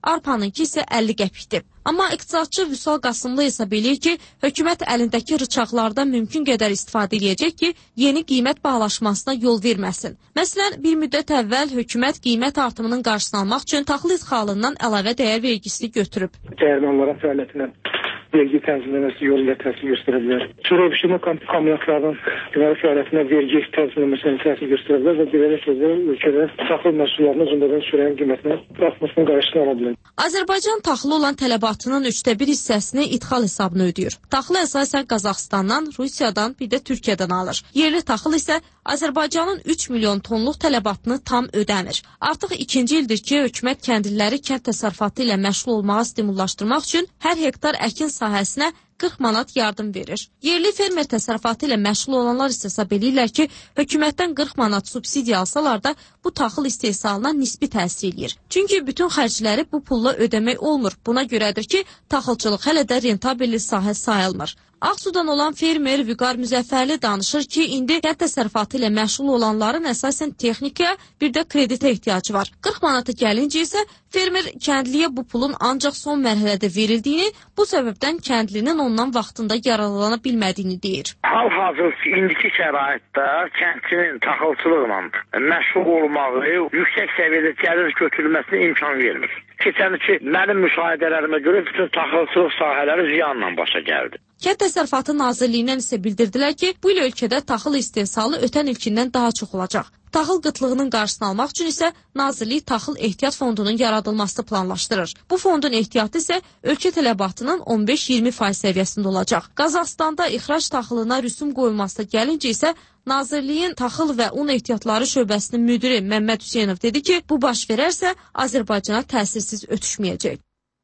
P: arpanınki isə əlli qəpikdir. Amma iqtisadçı Vüsal Qasımlı hesab eləyir ki, hökumət əlindəki rıçaqlardan mümkün qədər istifadə edəcək ki, yeni qiymət bahalaşmasına yol verməsin. Məsələn, bir müddət əvvəl hökumət qiymət artımının qarşısını almaq üçün taxıl ixalından əlavə dəyər vergisini götürüb.
J: Dəyirmanların fəaliyyətinə vergi tənzimləməsi yolu ilə təsir göstərə bilər. Sonra pişirmə kombinatlarının deməli fəaliyyətinə vergi tənzimləməsinin təsir göstərə bilər və beləliklə də ölkədə taxıl məhsullarının cümlədən sürənin qiymətinin artmasının qarşısını ala bilər.
P: Azərbaycan taxılı olan tələbatının üçdə bir hissəsini idxal hesabına ödəyir. Taxılı əsasən Qazaxıstandan, Rusiyadan, bir də Türkiyədən alır. Yerli taxıl isə Azərbaycanın üç milyon tonluq tələbatını tam ödəmir. Artıq ikinci ildir ki, hökumət kəndliləri kənd təsərrüfatı ilə məşğul olmağa stimullaşdırmaq üçün hər hektar əkin sahəsinə qırx manat yardım verir. Yerli fermer təsərrüfatı ilə məşğul olanlar isə hesab edirlər ki, hökumətdən qırx manat subsidiya alsalar da bu taxıl istehsalına nisbi təsir eləyir. Çünki bütün xərcləri bu pulla ödəmək olmur. Buna görədir ki, taxılçılıq hələ də rentabelli sahə sayılmır. Ağsudan olan fermer Vüqar Müzəffərli danışır ki, indi kənd təsərrüfatı ilə məşğul olanların əsasən texnikaya, bir də kreditə ehtiyacı var. qırx manata gəlincə isə fermer kəndliyə bu pulun ancaq son mərhələdə verildiyini, bu səbəbdən kəndlinin ondan vaxtında yararlana bilmədiyini deyir.
K: Hal-hazır indiki şəraitdə kəndlinin taxılçılıqla məşğul olmağı yüksək səviyyədə gəlir götürülməsinə imkan vermir. Keçən ki, mənim müşahidələrimə görə bütün taxılçılıq sahələri ziyanla başa gəldi.
P: Kənd Təsərrüfatı Nazirliyindən isə bildirdilər ki, bu il ölkədə taxıl istehsalı ötən ilkindən daha çox olacaq. Taxıl qıtlığının qarşısını almaq üçün isə Nazirlik Taxıl Ehtiyat Fondunun yaradılmasını planlaşdırır. Bu fondun ehtiyatı isə ölkə tələbatının on beş iyirmi faiz səviyyəsində olacaq. Qazaxıstanda ixrac taxılına rüsum qoyulmasına gəlincə isə Nazirliyin Taxıl və Un Ehtiyatları şöbəsinin müdiri Məmməd Hüseynov dedi ki, bu baş verərsə Azərbaycana təsirsiz ötüşməyəcək.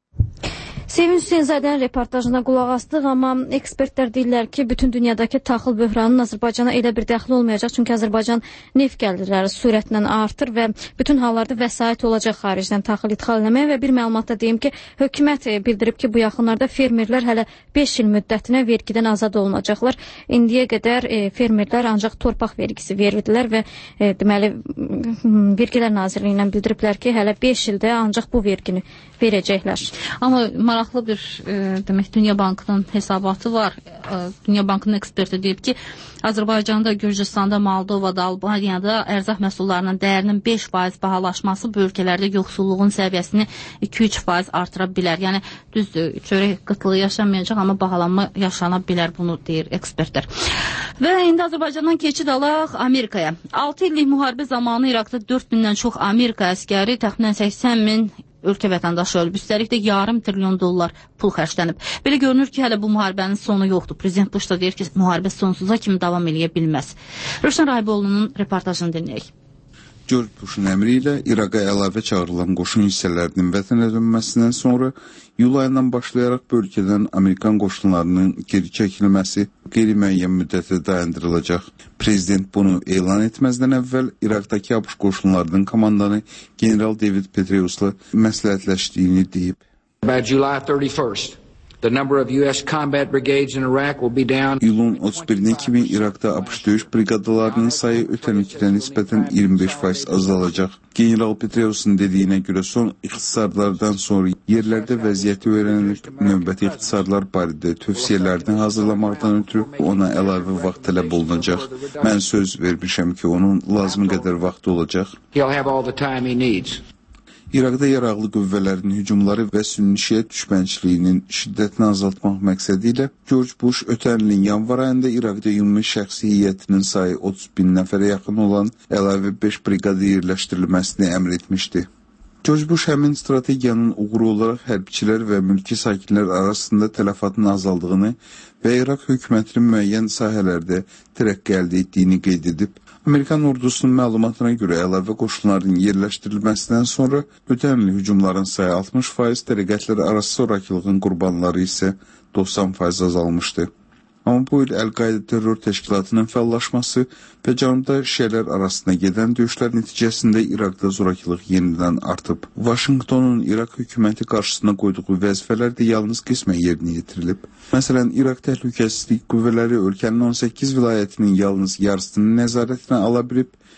B: Sevin Hüseynzadənin reportajına qulaq astıq, amma ekspertlər deyirlər ki, bütün dünyadakı taxıl böhranının Azərbaycana elə bir dəxli olmayacaq, çünki Azərbaycan neft gəlirləri sürətlə artır və bütün hallarda vəsait olacaq xaricdən taxıl idxal eləməyə və bir məlumatda deyim ki, hökumət bildirib ki, bu yaxınlarda fermerlər hələ beş il müddətinə vergidən azad olunacaqlar. İndiyə qədər e, fermerlər ancaq torpaq vergisi verirdilər və e, deməli Vergilər Nazirliyindən bildiriblər ki, hələ beş ildə ancaq bu vergini verəcəklər.
A: Amma maraqlı bir e, demək Dünya Bankının hesabatı var. E, Dünya Bankının eksperti deyib ki, Azərbaycanda, Gürcüstanda, Moldovada, Albaniyada ərzaq məhsullarının dəyərinin beş faiz bahalaşması bu ölkələrdə yoxsulluğun səviyyəsini iki üç faiz artıra bilər. Yəni düzdür, çörək qıtlığı yaşanmayacaq, amma bahalanma yaşana bilər, bunu deyir ekspertlər. Və indi Azərbaycandan keçid alaq Amerikaya. altı illik müharibə zamanı İraqda dörd mindən çox Amerika əskəri, təxminən səksən min ölkə vətəndaşı ölüb. Üstəlik də yarım trilyon dollar pul xərclənib. Belə görünür ki, hələ bu müharibənin sonu yoxdur. Prezident Bush da deyir ki, müharibə sonsuza kimi davam edə bilməz. Rövşən Rahiboğlu'nun reportajını dinləyək.
Q: George Bush'un əmri ilə İraqa əlavə çağırılan qoşun hissələrinin vətənə dönməsindən sonra iyul ayından başlayaraq bölgədən Amerikan qoşunlarının geri çəkilməsi qeyri-müəyyən müddətə dayandırılacaq. Prezident bunu elan etməzdən əvvəl İraqdakı ABŞ qoşunlarının komandanı General David Petraeus'la məsləhətləşdiyini deyib.
D: By July thirty-first, the number of U S combat brigades in Iraq will be down.
Q: İyulun otuz birinə kimi İraqda ABŞ döyüş briqadalarının sayı ötən ilkiyə nisbətən iyirmi beş faiz azalacaq. General Petraeus'un dediyinə görə son ixtisarlardan sonra yerlərdə vəziyyəti öyrənilib, növbəti ixtisarlar barədə tövsiyələrini hazırlamaqdan ötürü ona əlavə vaxt tələb olunacaq. Mən söz vermişəm ki, onun lazım qədər vaxtı olacaq.
D: He'll have all the time he needs.
Q: İraqda yaraqlı qüvvələrin hücumları və sünni-şiə düşmənçiliyinin şiddətini azaltmaq məqsədi ilə George Bush ötən ilin yanvar ayında İraqda ümumi şəxsi heyətinin sayı otuz bin nəfərə yaxın olan əlavə beş briqada yerləşdirilməsini əmr etmişdi. George Bush həmin strategiyanın uğuru olaraq hərbiçilər və mülki sakinlər arasında tələfatın azaldığını və İraq hökumətinin müəyyən sahələrdə tərəqqi əldə etdiyini qeyd edib. Amerikan ordusunun məlumatına görə əlavə qoşunların yerləşdirilməsindən sonra ötən il hücumların sayı altmış faiz, təriqətlər arası zorakılığın qurbanları isə doxsan faiz azalmışdı. Amma bu il Əl-Qaida terror təşkilatının fəallaşması və Cənubda şiələr arasında gedən döyüşlər nəticəsində İraqda zorakılıq yenidən artıb. Vaşinqtonun İraq hökuməti qarşısına qoyduğu vəzifələr də yalnız qismən yerinə yetirilib. Məsələn, İraq Təhlükəsizlik Qüvvələri ölkənin on səkkiz vilayətinin yalnız yarısını nəzarətinə ala bilib,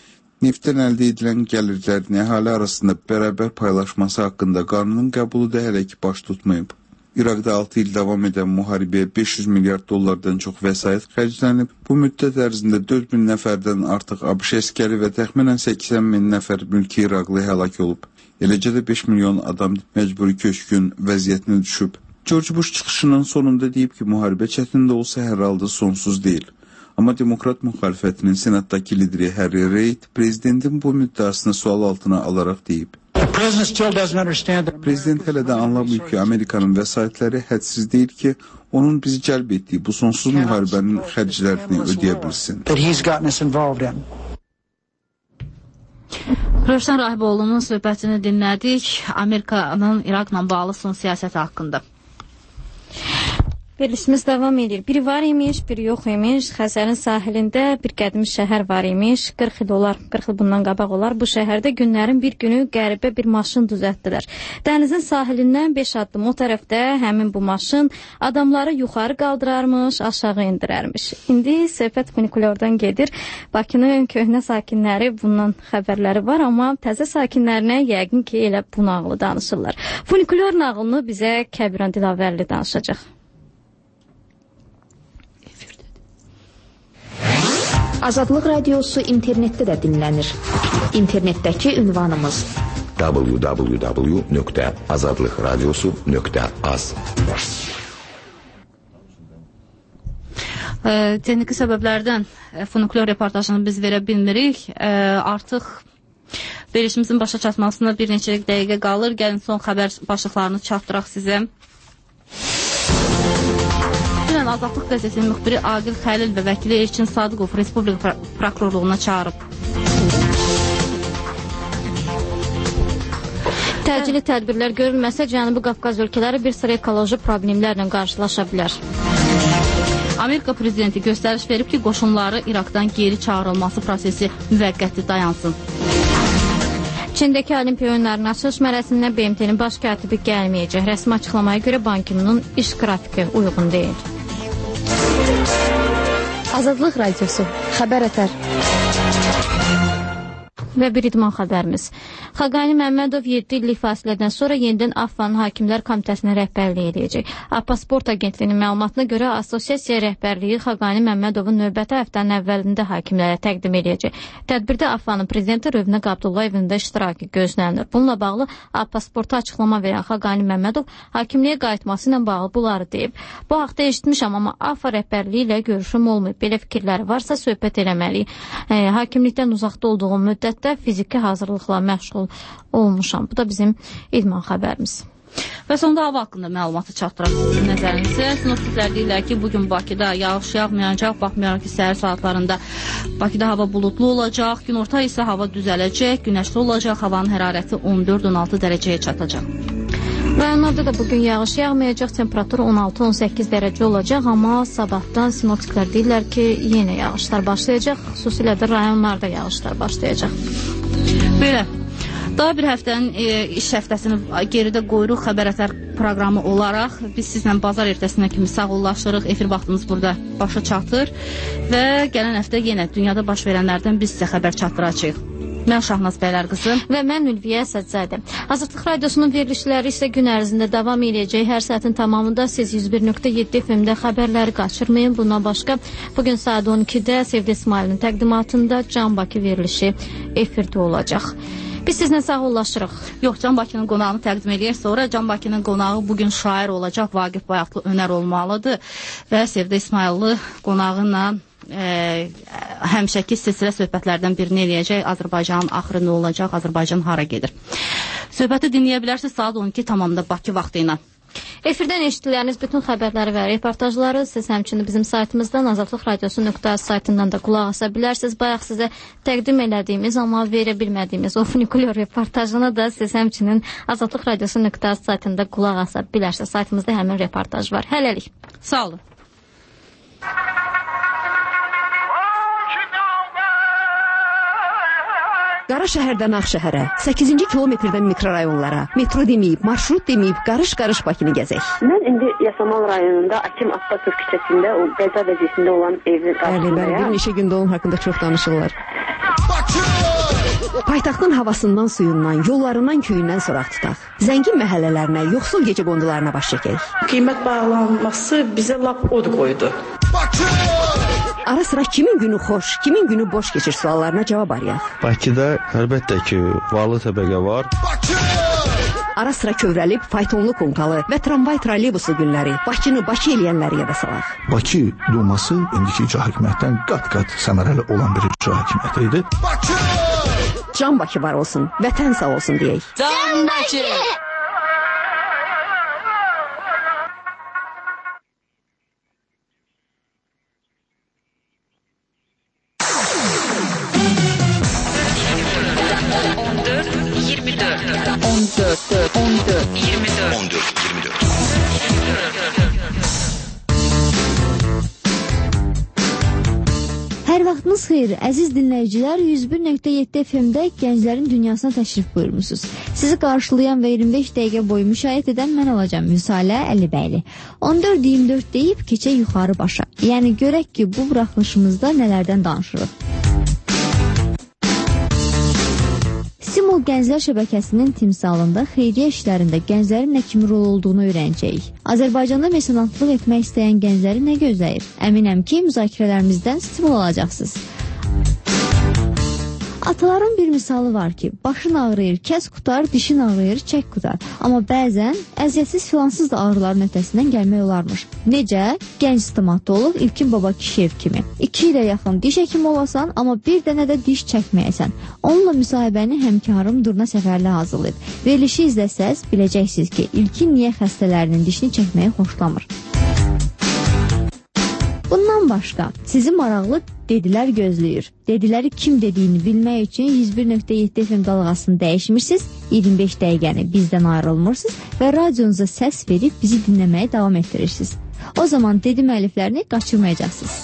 Q: Neftdən əldə edilən gəlirlərin əhali arasında bərabər paylaşması haqqında qanunun qəbulu da hələ ki baş tutmayıb. İraqda altı il davam edən müharibəyə beş yüz milyard dollardan çox vəsait xərclənib. Bu müddət ərzində dörd min nəfərdən artıq ABŞ əskəri və təxminən səksən min nəfər mülki İraqlı həlak olub. Eləcə də beş milyon adam məcburi köçkün vəziyyətinə düşüb. George Bush çıxışının sonunda deyib ki, müharibə çətin də olsa hər halda sonsuz deyil. Amma demokrat müxalifətinin senatdakı lideri Harry Reid prezidentin bu müddəasını sual altına alaraq deyib. Prezident hələ də anlamır ki, Amerikanın vəsaitləri hədsiz deyil ki, onun bizi cəlb etdiyi bu sonsuz müharibənin xərclərini ödəyə bilsin.
A: Rövşən Rahiboğlu'nun söhbətini dinlədik Amerikanın İraqla bağlı son siyasəti haqqında.
B: Verilişimiz davam edir. Biri var imiş, biri yox imiş. Xəzərin sahilində bir qədimi şəhər var imiş. qırx il olar, qırx il bundan qabaq olar. Bu şəhərdə günlərin bir günü qəribə bir maşın düzəltdilər. Dənizin sahilindən beş addım o tərəfdə həmin bu maşın adamları yuxarı qaldırarmış, aşağı indirərmiş. İndi söhbət funikulyordan gedir. Bakının köhnə sakinləri bundan xəbərləri var, amma təzə sakinlərinə yəqin ki, elə bu nağılı danışırlar. Funikulyor nağılını bizə Kəbiran Dilavərli danışacaq.
C: Azadlıq Radiosu internetdə də dinlənir. İnternetdəki ünvanımız
H: w w w nöqtə azadlıq radiosu nöqtə az.
A: Texniki səbəblərdən funikulyor reportajını biz verə bilmirik. Artıq verilişimizin başa çatmasına bir neçə dəqiqə qalır. Gəlin son xəbər başlıqlarını çatdıraq sizə. Dünən Azadlıq qəzetinin müxbiri Aqil Xəlil və vəkili Elçin Sadıqov Respublika prokurorluğuna çağırıb.
B: Təcili tədbirlər görülməsə, Cənubi Qafqaz ölkələri bir sıra ekoloji problemlərlə qarşılaşa bilər.
A: Amerika prezidenti göstəriş verib ki, qoşunları İraqdan geri çağırılması prosesi müvəqqəti dayansın.
B: Çindəki Olimpiya oyunlarının açılış mərasiminə B M T-nin baş katibi gəlməyəcək. Rəsmi açıqlamaya görə Ban Ki-munun iş qrafiki uyğun deyil.
C: Azadlıq Radiosu, xəbər ətər.
B: Və bir idman xəbərimiz. Xaqani Məmmədov yeddi illik fasilədən sonra yenidən Affanın Hakimlər Komitəsinə rəhbərlik edəcək. AFFA Sport Agentliyinin məlumatına görə assosiasiya rəhbərliyi Xaqani Məmmədovun növbəti həftənin əvvəlində hakimlərə təqdim edəcək. Tədbirdə AFFAnın prezidenti Rövnəq Abdullayevin də iştirakı gözlənilir. Bununla bağlı AFFA Sporta açıqlama verən Xaqani Məmmədov hakimliyə qayıtması ilə bağlı bunları deyib. Bu haqda eşitmişəm, amma AFFA rəhbərliyi ilə görüşüm olmayıb. Belə fikirləri varsa söhbət eləməliyik. E, hakimlikdən uzaqda olduğum müddətdə fiziki hazırlıqla məşğul olmuşam. Bu da bizim idman xəbərimiz.
A: Və sonda hava haqqında məlumatı çatdıraq sizin nəzərinizə. Sinoptiklər deyirlər ki, bugün Bakıda yağış yağmayacaq, baxmayaraq ki, səhər saatlarında Bakıda hava buludlu olacaq, günorta isə hava düzələcək, günəşli olacaq, havanın hərarəti on dörd on altı dərəcəyə çatacaq.
B: Rayonlarda da bugün yağış yağmayacaq, temperatur on altı on səkkiz dərəcə olacaq, amma sabahdan sinoptiklər deyirlər ki, yenə yağışlar başlayacaq, xüsusilə də rayonlarda yağışlar başlayacaq.
A: Belə. Daha bir həftənin e, iş həftəsini geridə qoyuruq xəbər ətər proqramı olaraq. Biz sizlə bazar ertəsinə kimi sağollaşırıq. Efir vaxtımız burada başa çatır və gələn həftə yenə dünyada baş verənlərdən biz sizə xəbər çatdıracağıq. Mən Şahnaz Bəylər qızı
B: və mən Ülviyə Əsədzadə. Azadlıq Radiosunun verilişləri isə gün ərzində davam edəcək. Hər saatin tamamında siz yüz bir nöqtə yeddi F M-də xəbərləri qaçırmayın. Bundan başqa bugün saat on ikidə Sevdi İsmailin təqdimatında Can Bakı verilişi efirdə olacaq. Biz sizlə sağollaşırıq.
A: Yox, Can Bakının qonağını təqdim edək. Sonra Can Bakının qonağı bugün şair olacaq. Vaqif Bayatlı Önər olmalıdır. Və Sevdə İsmailli qonağına e, həmişəki silsilə söhbətlərdən birini eləyəcək. Azərbaycanın axırı nə olacaq? Azərbaycan hara gedir? Söhbəti dinləyə bilərsiniz saat on iki tamamında Bakı vaxtı ilə.
B: Efirdən eşitdikləriniz bütün xəbərləri və reportajları siz həmçinin bizim saytımızdan azadlıq radiosu nöqtə az saytından da qulaq asa bilərsiniz. Bayaq sizə təqdim elədiyimiz, amma verə bilmədiyimiz o funikulyor reportajını da siz həmçinin azadlıq radiosu nöqtə az saytında qulaq asa bilərsiniz. Saytımızda həmin reportaj var. Hələlik.
A: Sağ olun.
R: Qara şəhərdən Ağşəhərə, səkkizinci kilometrdən mikrorayonlara, metro deməyib, marşrut deməyib, qarış-qarış Bakını gəzək.
S: Mən indi Yasamal rayonunda Akim Atatürk küçəsində, o qəza vəziyyətində olan evin qarşısındayam.
R: Bəli, bəli, bir neçə gündə onun haqqında çox danışırlar. Bakı! Paytaxtın havasından, suyundan, yollarından, köyündən soraq tutaq. Zəngin məhəllələrinə, yoxsul gecə qondularına baş çəkək.
T: Qiymət bağlanması bizə lap od qoydu.
R: Ara sıra kimin günü xoş, kimin günü boş keçir suallarına cavab arayaq.
U: Bakıda əlbəttə ki, varlı təbəqə var.
R: Ara sıra kövrəlib faytonlu konkalı və tramvay trolleybusu günləri Bakını Bakı eləyənləri yada salaq.
V: Bakı Duması indiki icra hakimiyyətdən qat-qat səmərəli olan bir icra hakimiyyəti idi.
R: Can Bakı var olsun, vətən sağ olsun deyək.
L: Can Bakı! on dörd, on dörd, iyirmi dörd. on dörd, iyirmi dörd.
M: Hər vaxtınız xeyir, əziz dinləyicilər. yüz bir nöqtə yeddi F M-də gənclərin dünyasına təşrif buyurmusunuz. Sizi qarşılayan və iyirmi beş dəqiqə boyu müşahidə edən mən olacağım Müsalə Əlibəyli. on dörd iyirmi dörd deyib keçək yuxarı başa. Yəni görək ki, bu buraxılışımızda nələrdən danışırıq. Stimul Gənclər şəbəkəsinin timsalında xeyriyyə işlərində gənclərin nə kimi rol olduğunu öyrənəcəyik. Azərbaycanda mesenatlıq etmək istəyən gəncləri nə gözləyir? Əminəm ki, müzakirələrimizdən stimul alacaqsınız. Ataların bir misalı var ki, başın ağrıyır, kəs qutar, dişin ağrıyır, çək qutar. Amma bəzən əziyyətsiz filansız da ağrıların ötəsindən gəlmək olarmış. Necə? Gənc stomatoloq İlkin Baba Kişiyev kimi. İki ilə yaxın diş həkimi olasan, amma bir dənə də diş çəkməyəsən. Onunla müsahibəni həmkarım Durna Səfərli hazırlayıb. Verilişi izləsəz, biləcəksiniz ki, İlkin niyə xəstələrinin dişini çəkməyi xoşlamır. Bundan başqa, sizi maraqlı dedilər gözləyir. Dediləri kim dediyini bilmək üçün yüz bir nöqtə yeddi F M dalğasını dəyişmirsiniz, iyirmi beş dəqiqəni bizdən ayrılmırsınız və radionuza səs verib bizi dinləməyə davam etdirirsiniz. O zaman dedim əliflərini qaçırmayacaqsınız.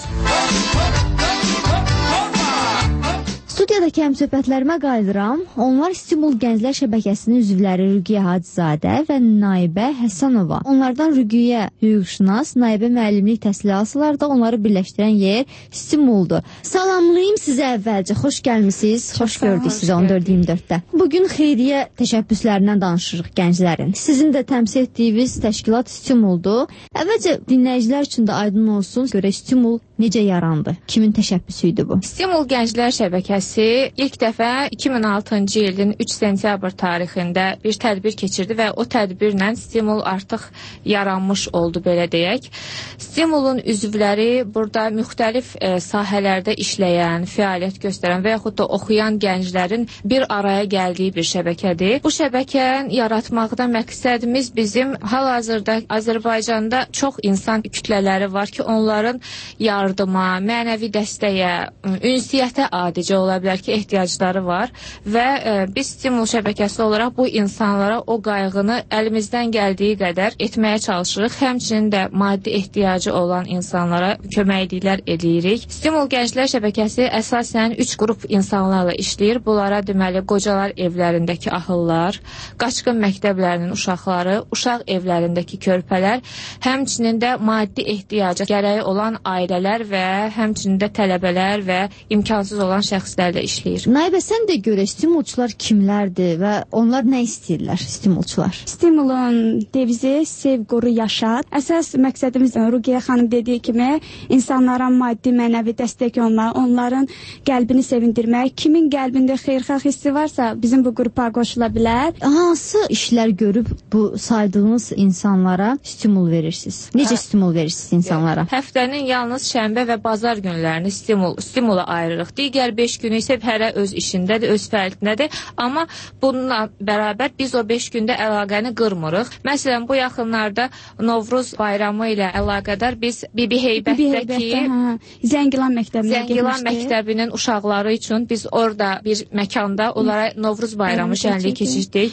M: Studiyadakı həmsöhbətlərimə qayıdıram. Onlar Stimul Gənclər şəbəkəsinin üzvləri Rüqiyyə Hacızadə və Naibə Həsənova. Onlardan Rüqiyyə hüquqşünas, Naibə müəllimlik təhsili alsalar da onları birləşdirən yer Stimuldur. Salamlayım sizə əvvəlcə. Xoş gəlmisiniz. Xoş gördük sizi on dörd iyirmi dörddə. Bugün xeyriyyə təşəbbüslərindən danışırıq gənclərin. Sizin də təmsil etdiyiniz təşkilat Stimuldur. Əvvəlcə dinləyicilər üçün də aydın olsun, görə Stimul necə yarandı? Kimin təşəbbüsü idi bu?
N: Stimul Gənclər şəbəkəsi ilk dəfə iki min altıncı ilin üç sentyabr tarixində bir tədbir keçirdi və o tədbirlə Stimul artıq yaranmış oldu, belə deyək. Stimulun üzvləri burada müxtəlif e, sahələrdə işləyən, fəaliyyət göstərən və yaxud da oxuyan gənclərin bir araya gəldiyi bir şəbəkədir. Bu şəbəkəni yaratmaqda məqsədimiz bizim hal-hazırda Azərbaycanda çox insan kütlələri var ki, onların yardıma, mənəvi dəstəyə, ünsiyyətə adicə ola bilər ki, ehtiyacları var və e, biz Stimul şəbəkəsi olaraq bu insanlara o qayğını əlimizdən gəldiyi qədər etməyə çalışırıq. Həmçinin də maddi ehtiyacı olan insanlara köməkliklər edirik. Stimul Gənclər şəbəkəsi əsasən üç qrup insanlarla işləyir. Bunlara deməli qocalar evlərindəki ahıllar, qaçqın məktəblərinin uşaqları, uşaq evlərindəki körpələr, həmçinin də maddi ehtiyacı gərəyi olan ailələr və həmçinin də tələbələr və imkansız olan şəxslərlə işləyir.
M: Naibə, sən də görə stimulçular kimlərdir və onlar nə istəyirlər stimulçular?
W: Stimulun devizi sev, qoru, yaşat. Əsas məqsədimiz Rüqiyyə xanım dediyi kimi insanlara maddi, mənəvi dəstək olmaq, onların qəlbini sevindirmək. Kimin qəlbində xeyirxah hissi varsa bizim bu qrupa qoşula bilər.
M: Hansı işlər görüb bu saydığınız insanlara stimul verirsiniz? Necə hə, stimul verirsiniz insanlara?
N: Həftənin yalnız şənbə və bazar günlərini stimul, stimula ayırırıq. Digər beş günü isə hərə öz işindədir, öz fəaliyyətindədir. Amma bununla bərabər biz o beş gündə əlaqəni qırmırıq. Məsələn, bu yaxınlarda Novruz bayramı ilə əlaqədar biz Bibi Heybətdəki
W: Zəngilan məktəbinə
N: Zəngilan məktəbinin uşaqları üçün biz orada bir məkanda onlara Novruz bayramı şənliyi keçirdik.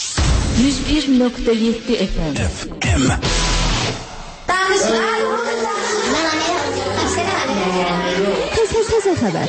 L: yüz bir nöqtə yeddi F M.
M: Təzə xəbər.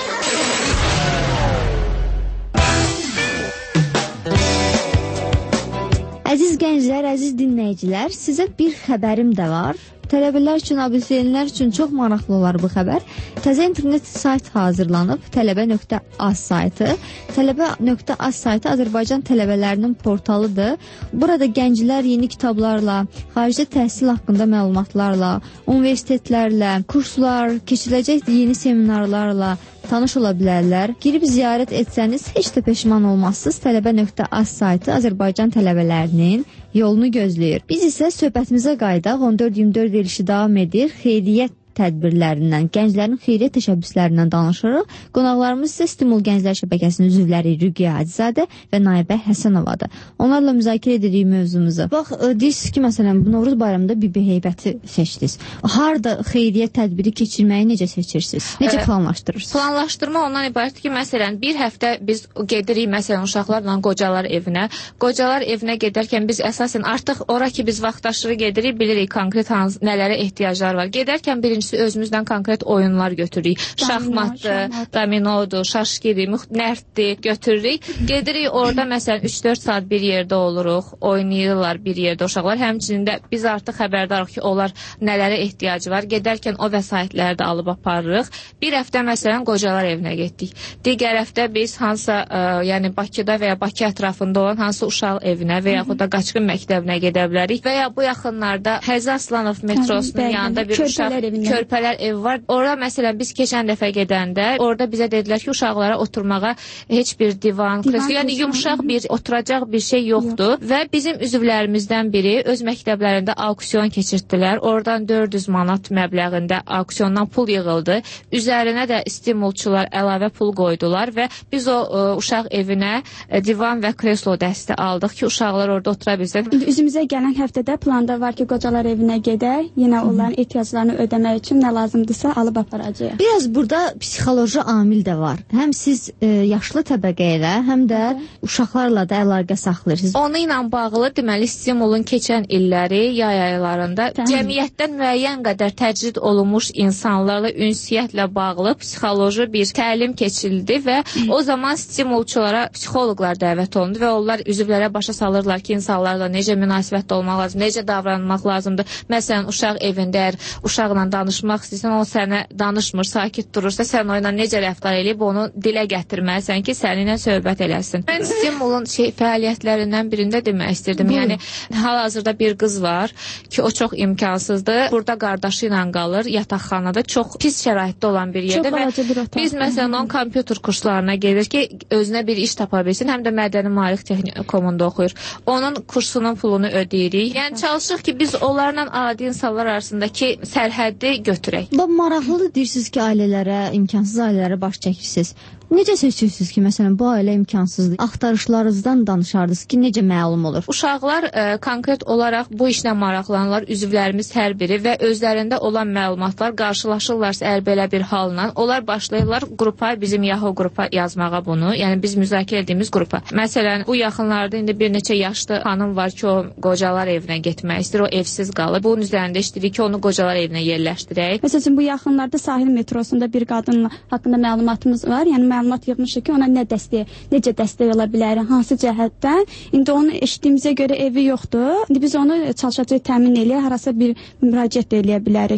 B: Əziz gənclər, əziz dinləyicilər, sizə bir xəbərim də var. Tələbələr üçün, abituriyentlər üçün çox maraqlı olar bu xəbər. Təzə internet sayt hazırlanıb, tələbə nöqtə az saytı. tələbə nöqtə az saytı Azərbaycan tələbələrinin portalıdır. Burada gənclər yeni kitablarla, xaricdə təhsil haqqında məlumatlarla, universitetlərlə, kurslar, keçiriləcək yeni seminarlarla tanış ola bilərlər. Girib ziyarət etsəniz heç də peşman olmazsınız. tələbə nöqtə az saytı Azərbaycan tələbələrinin yolunu gözləyir. Biz isə söhbətimizə qaydaq on dörd iyirmi dörd verilişi davam edir. Xeyriyyət tədbirlərindən, gənclərin xeyriyyət təşəbbüslərindən danışırıq. Qonaqlarımız isə Stimul Gənclər Şəbəkəsinin üzvləri Rüqiyə Hacızadə və Naibə Həsənovadır. Onlarla müzakirə edirik mövzumuzu. Bax, deyirsiniz ki, məsələn, bu Novruz bayramında Bibi Heybəti seçdiniz. Harda xeyriyyət tədbiri keçirməyi necə seçirsiniz? Necə planlaşdırırsınız?
N: Planlaşdırma ondan ibarətdir ki, məsələn, bir həftə biz gedirik, məsələn, uşaqlarla qocalar evinə. Qocalar evinə gedərkən biz əsasən artıq ora ki, biz vaxtaşırı gedirik, bilirik konkret hansı, nələrə ehtiyaclar var. Gedərkən birinci özümüzdən konkret oyunlar götürürük. Şahmatdır, dominodur, şaşkidir, nərddir götürürük. Gedirik orada məsələn üç dörd saat bir yerdə oluruq, oynayırlar bir yerdə uşaqlar. Həmçinin də biz artıq xəbərdarıq ki, onlar nələrə ehtiyacı var. Gedərkən o vəsaitləri də alıb aparırıq. Bir həftə məsələn qocalar evinə getdik. Digər həftə biz hansısa, ə, yəni Bakıda və ya Bakı ətrafında olan hansı uşaq evinə və yaxud da Qaçqın məktəbinə gedə bilərik. Və ya bu yaxınlarda Həzi Aslanov metrosunun yanında bir uşaq Körpələr evi var. Orada məsələn biz keçən dəfə gedəndə orada bizə dedilər ki, uşaqlara oturmağa heç bir divan, kreslо, yəni yumşaq bir oturacaq bir şey yoxdur və bizim üzvlərimizdən biri öz məktəblərində auksion keçirtdilər. Oradan dörd yüz manat məbləğində auksiondan pul yığıldı. Üzərinə də stimulçular əlavə pul qoydular və biz o ə, uşaq evinə ə, divan və kreslo dəsti aldıq ki, uşaqlar orada otura bilsin.
W: Üzümüzə gələn həftədə planda var ki, qocalar evinə gedək, yenə onların ehtiyaclarını ödəmək üçün nə lazımdırsa alıb aparacağıq.
B: Biraz burada psixoloji amil də var. Həm siz e, yaşlı təbəqə ilə, həm də uşaqlarla da əlaqə saxlayırsınız.
N: Onu ilə bağlı deməli Stimulun keçən illəri yay aylarında Təmin. cəmiyyətdən müəyyən qədər təcrid olunmuş insanlarla ünsiyyətlə bağlı psixoloji bir təlim keçirildi və o zaman stimulçulara psixoloqlar dəvət olundu və onlar üzvlərə başa salırlar ki, insanlarla necə münasibətdə olmaq lazımdır, necə davranmaq lazımdır. Məsələn, uşaq evində əgər uşaqla danışmaq istəyirsən, o sənə danışmır, sakit durursa, sən o ilə necə rəftar edib onu dilə gətirməlisən ki, səninlə söhbət eləsin. Mən Stimulun şey, fəaliyyətlərindən birində demək istirdim. Bu. Yəni, hal-hazırda bir qız var ki, o çox imkansızdır. Burada qardaşı ilə qalır, yataqxanada çox pis şəraitdə olan bir yerdə və bir biz məsələn onun kompüter kurslarına gedir ki, özünə bir iş tapa bilsin, həm də Mədəni Maarif Texnikumunda oxuyur. Onun kursunun pulunu ödeyirik. Yəni, çalışırıq ki, biz onlarla adi insanlar arasındakı sərhəddi götürək.
B: Bu maraqlıdır, deyirsiniz ki, ailələrə, imkansız ailələrə baş çəkirsiniz. Necə seçirsiniz ki, məsələn, bu ailə imkansızdır? Axtarışlarınızdan danışardınız ki, necə məlum olur?
N: Uşaqlar e, konkret olaraq bu işlə maraqlanırlar, üzvlərimiz hər biri və özlərində olan məlumatlar qarşılaşırlarsa əgər belə bir halla, onlar başlayırlar qrupa, bizim Yahoo qrupa yazmağa bunu, yəni biz müzakirə etdiyimiz qrupa. Məsələn, bu yaxınlarda indi bir neçə yaşlı xanım var ki, o qocalar evinə getmək istəyir, o evsiz qalır. Bunun üzərində işləyirik ki, onu qocalar evinə yerləşdirək.
W: Məsələn, bu yaxınlarda sahil metrosunda bir qadın haqqında məlumatımız var, yəni məlumat yığmışıq ki, ona nə dəstək, necə dəstək ola bilər, hansı cəhətdən. İndi onu eşitdiyimizə görə evi yoxdur. İndi biz onu çalışacaq təmin eləyək, harasa bir müraciət eləyə bilərik.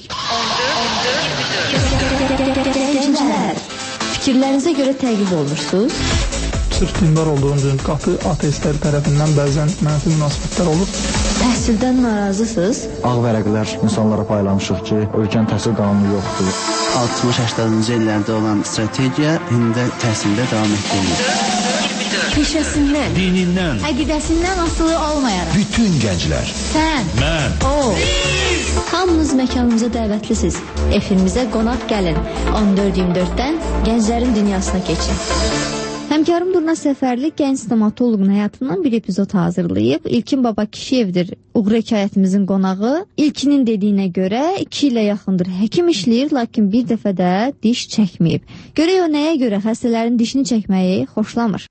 B: Fikirlərinizə görə təqib olunursunuz?
E: Sırf dindar olduğum üçün qatı ateistlər tərəfindən bəzən mənfi münasibətlər olur.
B: Təhsildən narazısınız?
F: Ağ vərəqlər insanlara paylamışıq ki, ölkənin təhsil qanunu yoxdur.
G: altmış səksəninci illərdə olan strategiya indi təhsildə davam etdirilir.
M: Peşəsindən,
F: dinindən,
M: əqidəsindən asılı olmayaraq.
F: Bütün gənclər.
M: Sən,
F: mən,
M: o.
B: Hamınız məkanımıza dəvətlisiniz. Efimizə qonaq gəlin. on dörd iyirmi dörddən gənclərin dünyasına keçin. Həmkarım Durna Səfərli gənc stomatoloqun həyatından bir epizod hazırlayıb. İlkin Baba Kişiyevdir uğur hekayətimizin qonağı. İlkinin dediyinə görə iki ilə yaxındır həkim işləyir, lakin bir dəfə də diş çəkməyib. Görək o nəyə görə xəstələrin dişini çəkməyi xoşlamır.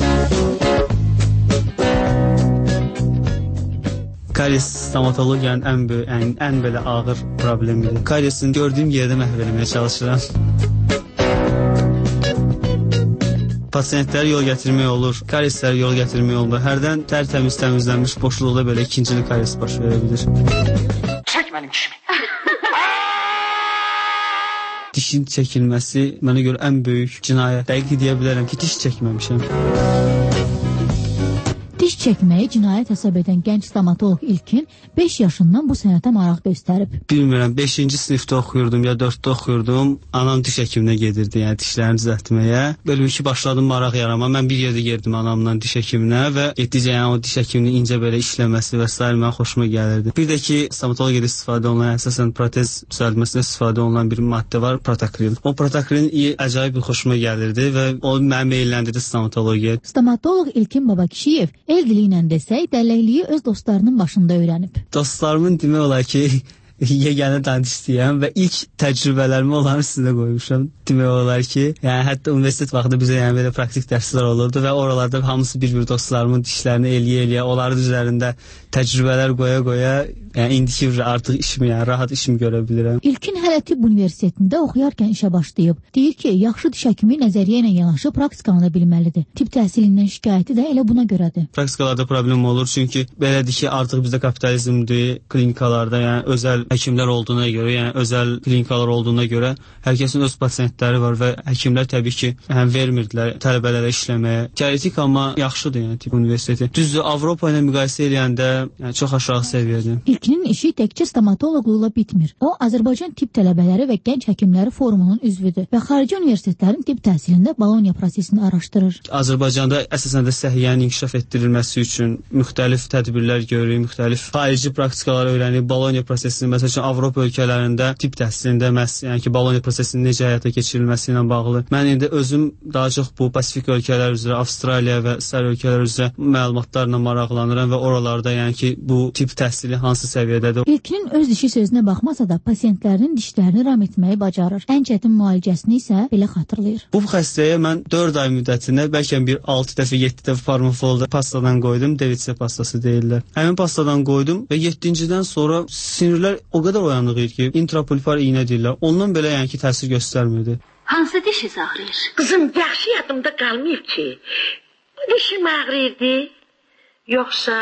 O: Karies stomatologiyanın ən böyük, ən, ən belə ağır problemidir. Kariesin gördüyüm yerdə məhv etməyə çalışıram. Pasientlərə yol gətirmək olur, karyeslərə yol gətirmək olur. Hərdən tərtəmiz təmizlənmiş boşluqda belə ikinci karyes baş verə bilir.
L: Çək mənim kişimi.
O: Dişin çəkilməsi mənə görə ən böyük cinayət. Dəqiq deyə bilərəm ki, diş çəkməmişəm.
M: Diş çəkməyi cinayət hesab edən gənc stomatoloq İlkin beş yaşından bu sənətə maraq göstərib.
O: Bilmirəm, beşinci sinifdə oxuyurdum ya dörddə oxuyurdum. Anam diş həkiminə gedirdi, yəni dişlərini düzəltməyə. Belə ki, başladım maraq yarama. Mən bir yerdə yerdim anamla diş həkiminə və getdikcə yəni o diş həkiminin incə belə işləməsi və s. mənə xoşuma gəlirdi. Bir də ki, stomatologiyada istifadə olunan, əsasən protez düzəltməsində istifadə olunan bir maddə var, protakril. O protakril acayib bir xoşuma gəlirdi və o məni meyləndirdi stomatologiyaya.
M: Stomatoloq İlkin Babakişiyev el dili ilə desək, dəlləkliyi öz dostlarının başında öyrənib.
O: Dostlarımın demək olar ki, yeganə dentistiyəm və ilk təcrübələrimi onların üstünə qoymuşam. Demək olar ki, yəni hətta universitet vaxtında bizə yəni belə praktik dərslər olurdu və oralarda hamısı bir-bir dostlarımın dişlərini eləyə-eləyə, onların üzərində təcrübələr qoya-qoya, yəni indiki artıq işimi, yəni rahat işimi görə bilirəm.
M: İlkin hələ tibb universitetində oxuyarkən işə başlayıb. Deyir ki, yaxşı diş həkimi nəzəriyyə ilə yanaşı praktikanı da bilməlidir. Tibb təhsilindən şikayəti də elə buna görədir.
O: Praktikalarda problem olur, çünki belədir ki, artıq bizdə kapitalizmdir, klinikalarda, yəni özəl həkimlər olduğuna görə, yəni özəl klinikalar olduğuna görə hər kəsin öz pasiyentləri var və həkimlər təbii ki, yəni vermirdilər tələbələrə işləməyə. Teoretik amma yaxşıdır, yəni tibb universiteti. Düzdür, Avropa ilə müqayisə edəndə yəni çox aşağı səviyyədir.
M: İlkinin işi təkcə stomatoloqluqla bitmir. O, Azərbaycan tibb tələbələri və gənc həkimləri forumunun üzvüdür və xarici universitetlərin tibb təhsilində Bologna prosesini araşdırır.
O: Azərbaycanda əsasən də səhiyyənin inkişaf etdirilməsi üçün müxtəlif tədbirlər görür, müxtəlif xarici praktikalar öyrənir. Bologna prosesini, məsələn, Avropa ölkələrində tibb təhsilində məhz, yəni ki, Bologna prosesinin necə həyata keçirilməsi ilə bağlı. Mən indi özüm daha çox bu Pasifik ölkələr üzrə, Avstraliya və sair ölkələr üzrə məlumatlarla maraqlanıram və oralarda, yəni ki, bu tibb təhsili hansı səviyyədədir?
M: İlkinin öz dişi sözünə baxmasa da pasientlərinin dişlərini ram etməyi bacarır. Ən çətin müalicəsini isə belə xatırlayır.
O: Bu xəstəyə mən dörd ay müddətində bəlkə bir altı dəfə, yeddi dəfə farmafolda pastadan qoydum, D V C pastası deyirlər. Həmin pastadan qoydum və yeddincidən sonra sinirlər o qədər oyanıq idi ki, intrapolipar iynə deyirlər. Ondan belə yəni ki, təsir göstərmirdi.
I: Hansı dişiniz ağrıyır?
T: Qızım, yaxşı yadımda qalmayıb ki, bu dişim ağrıyırdı, yoxsa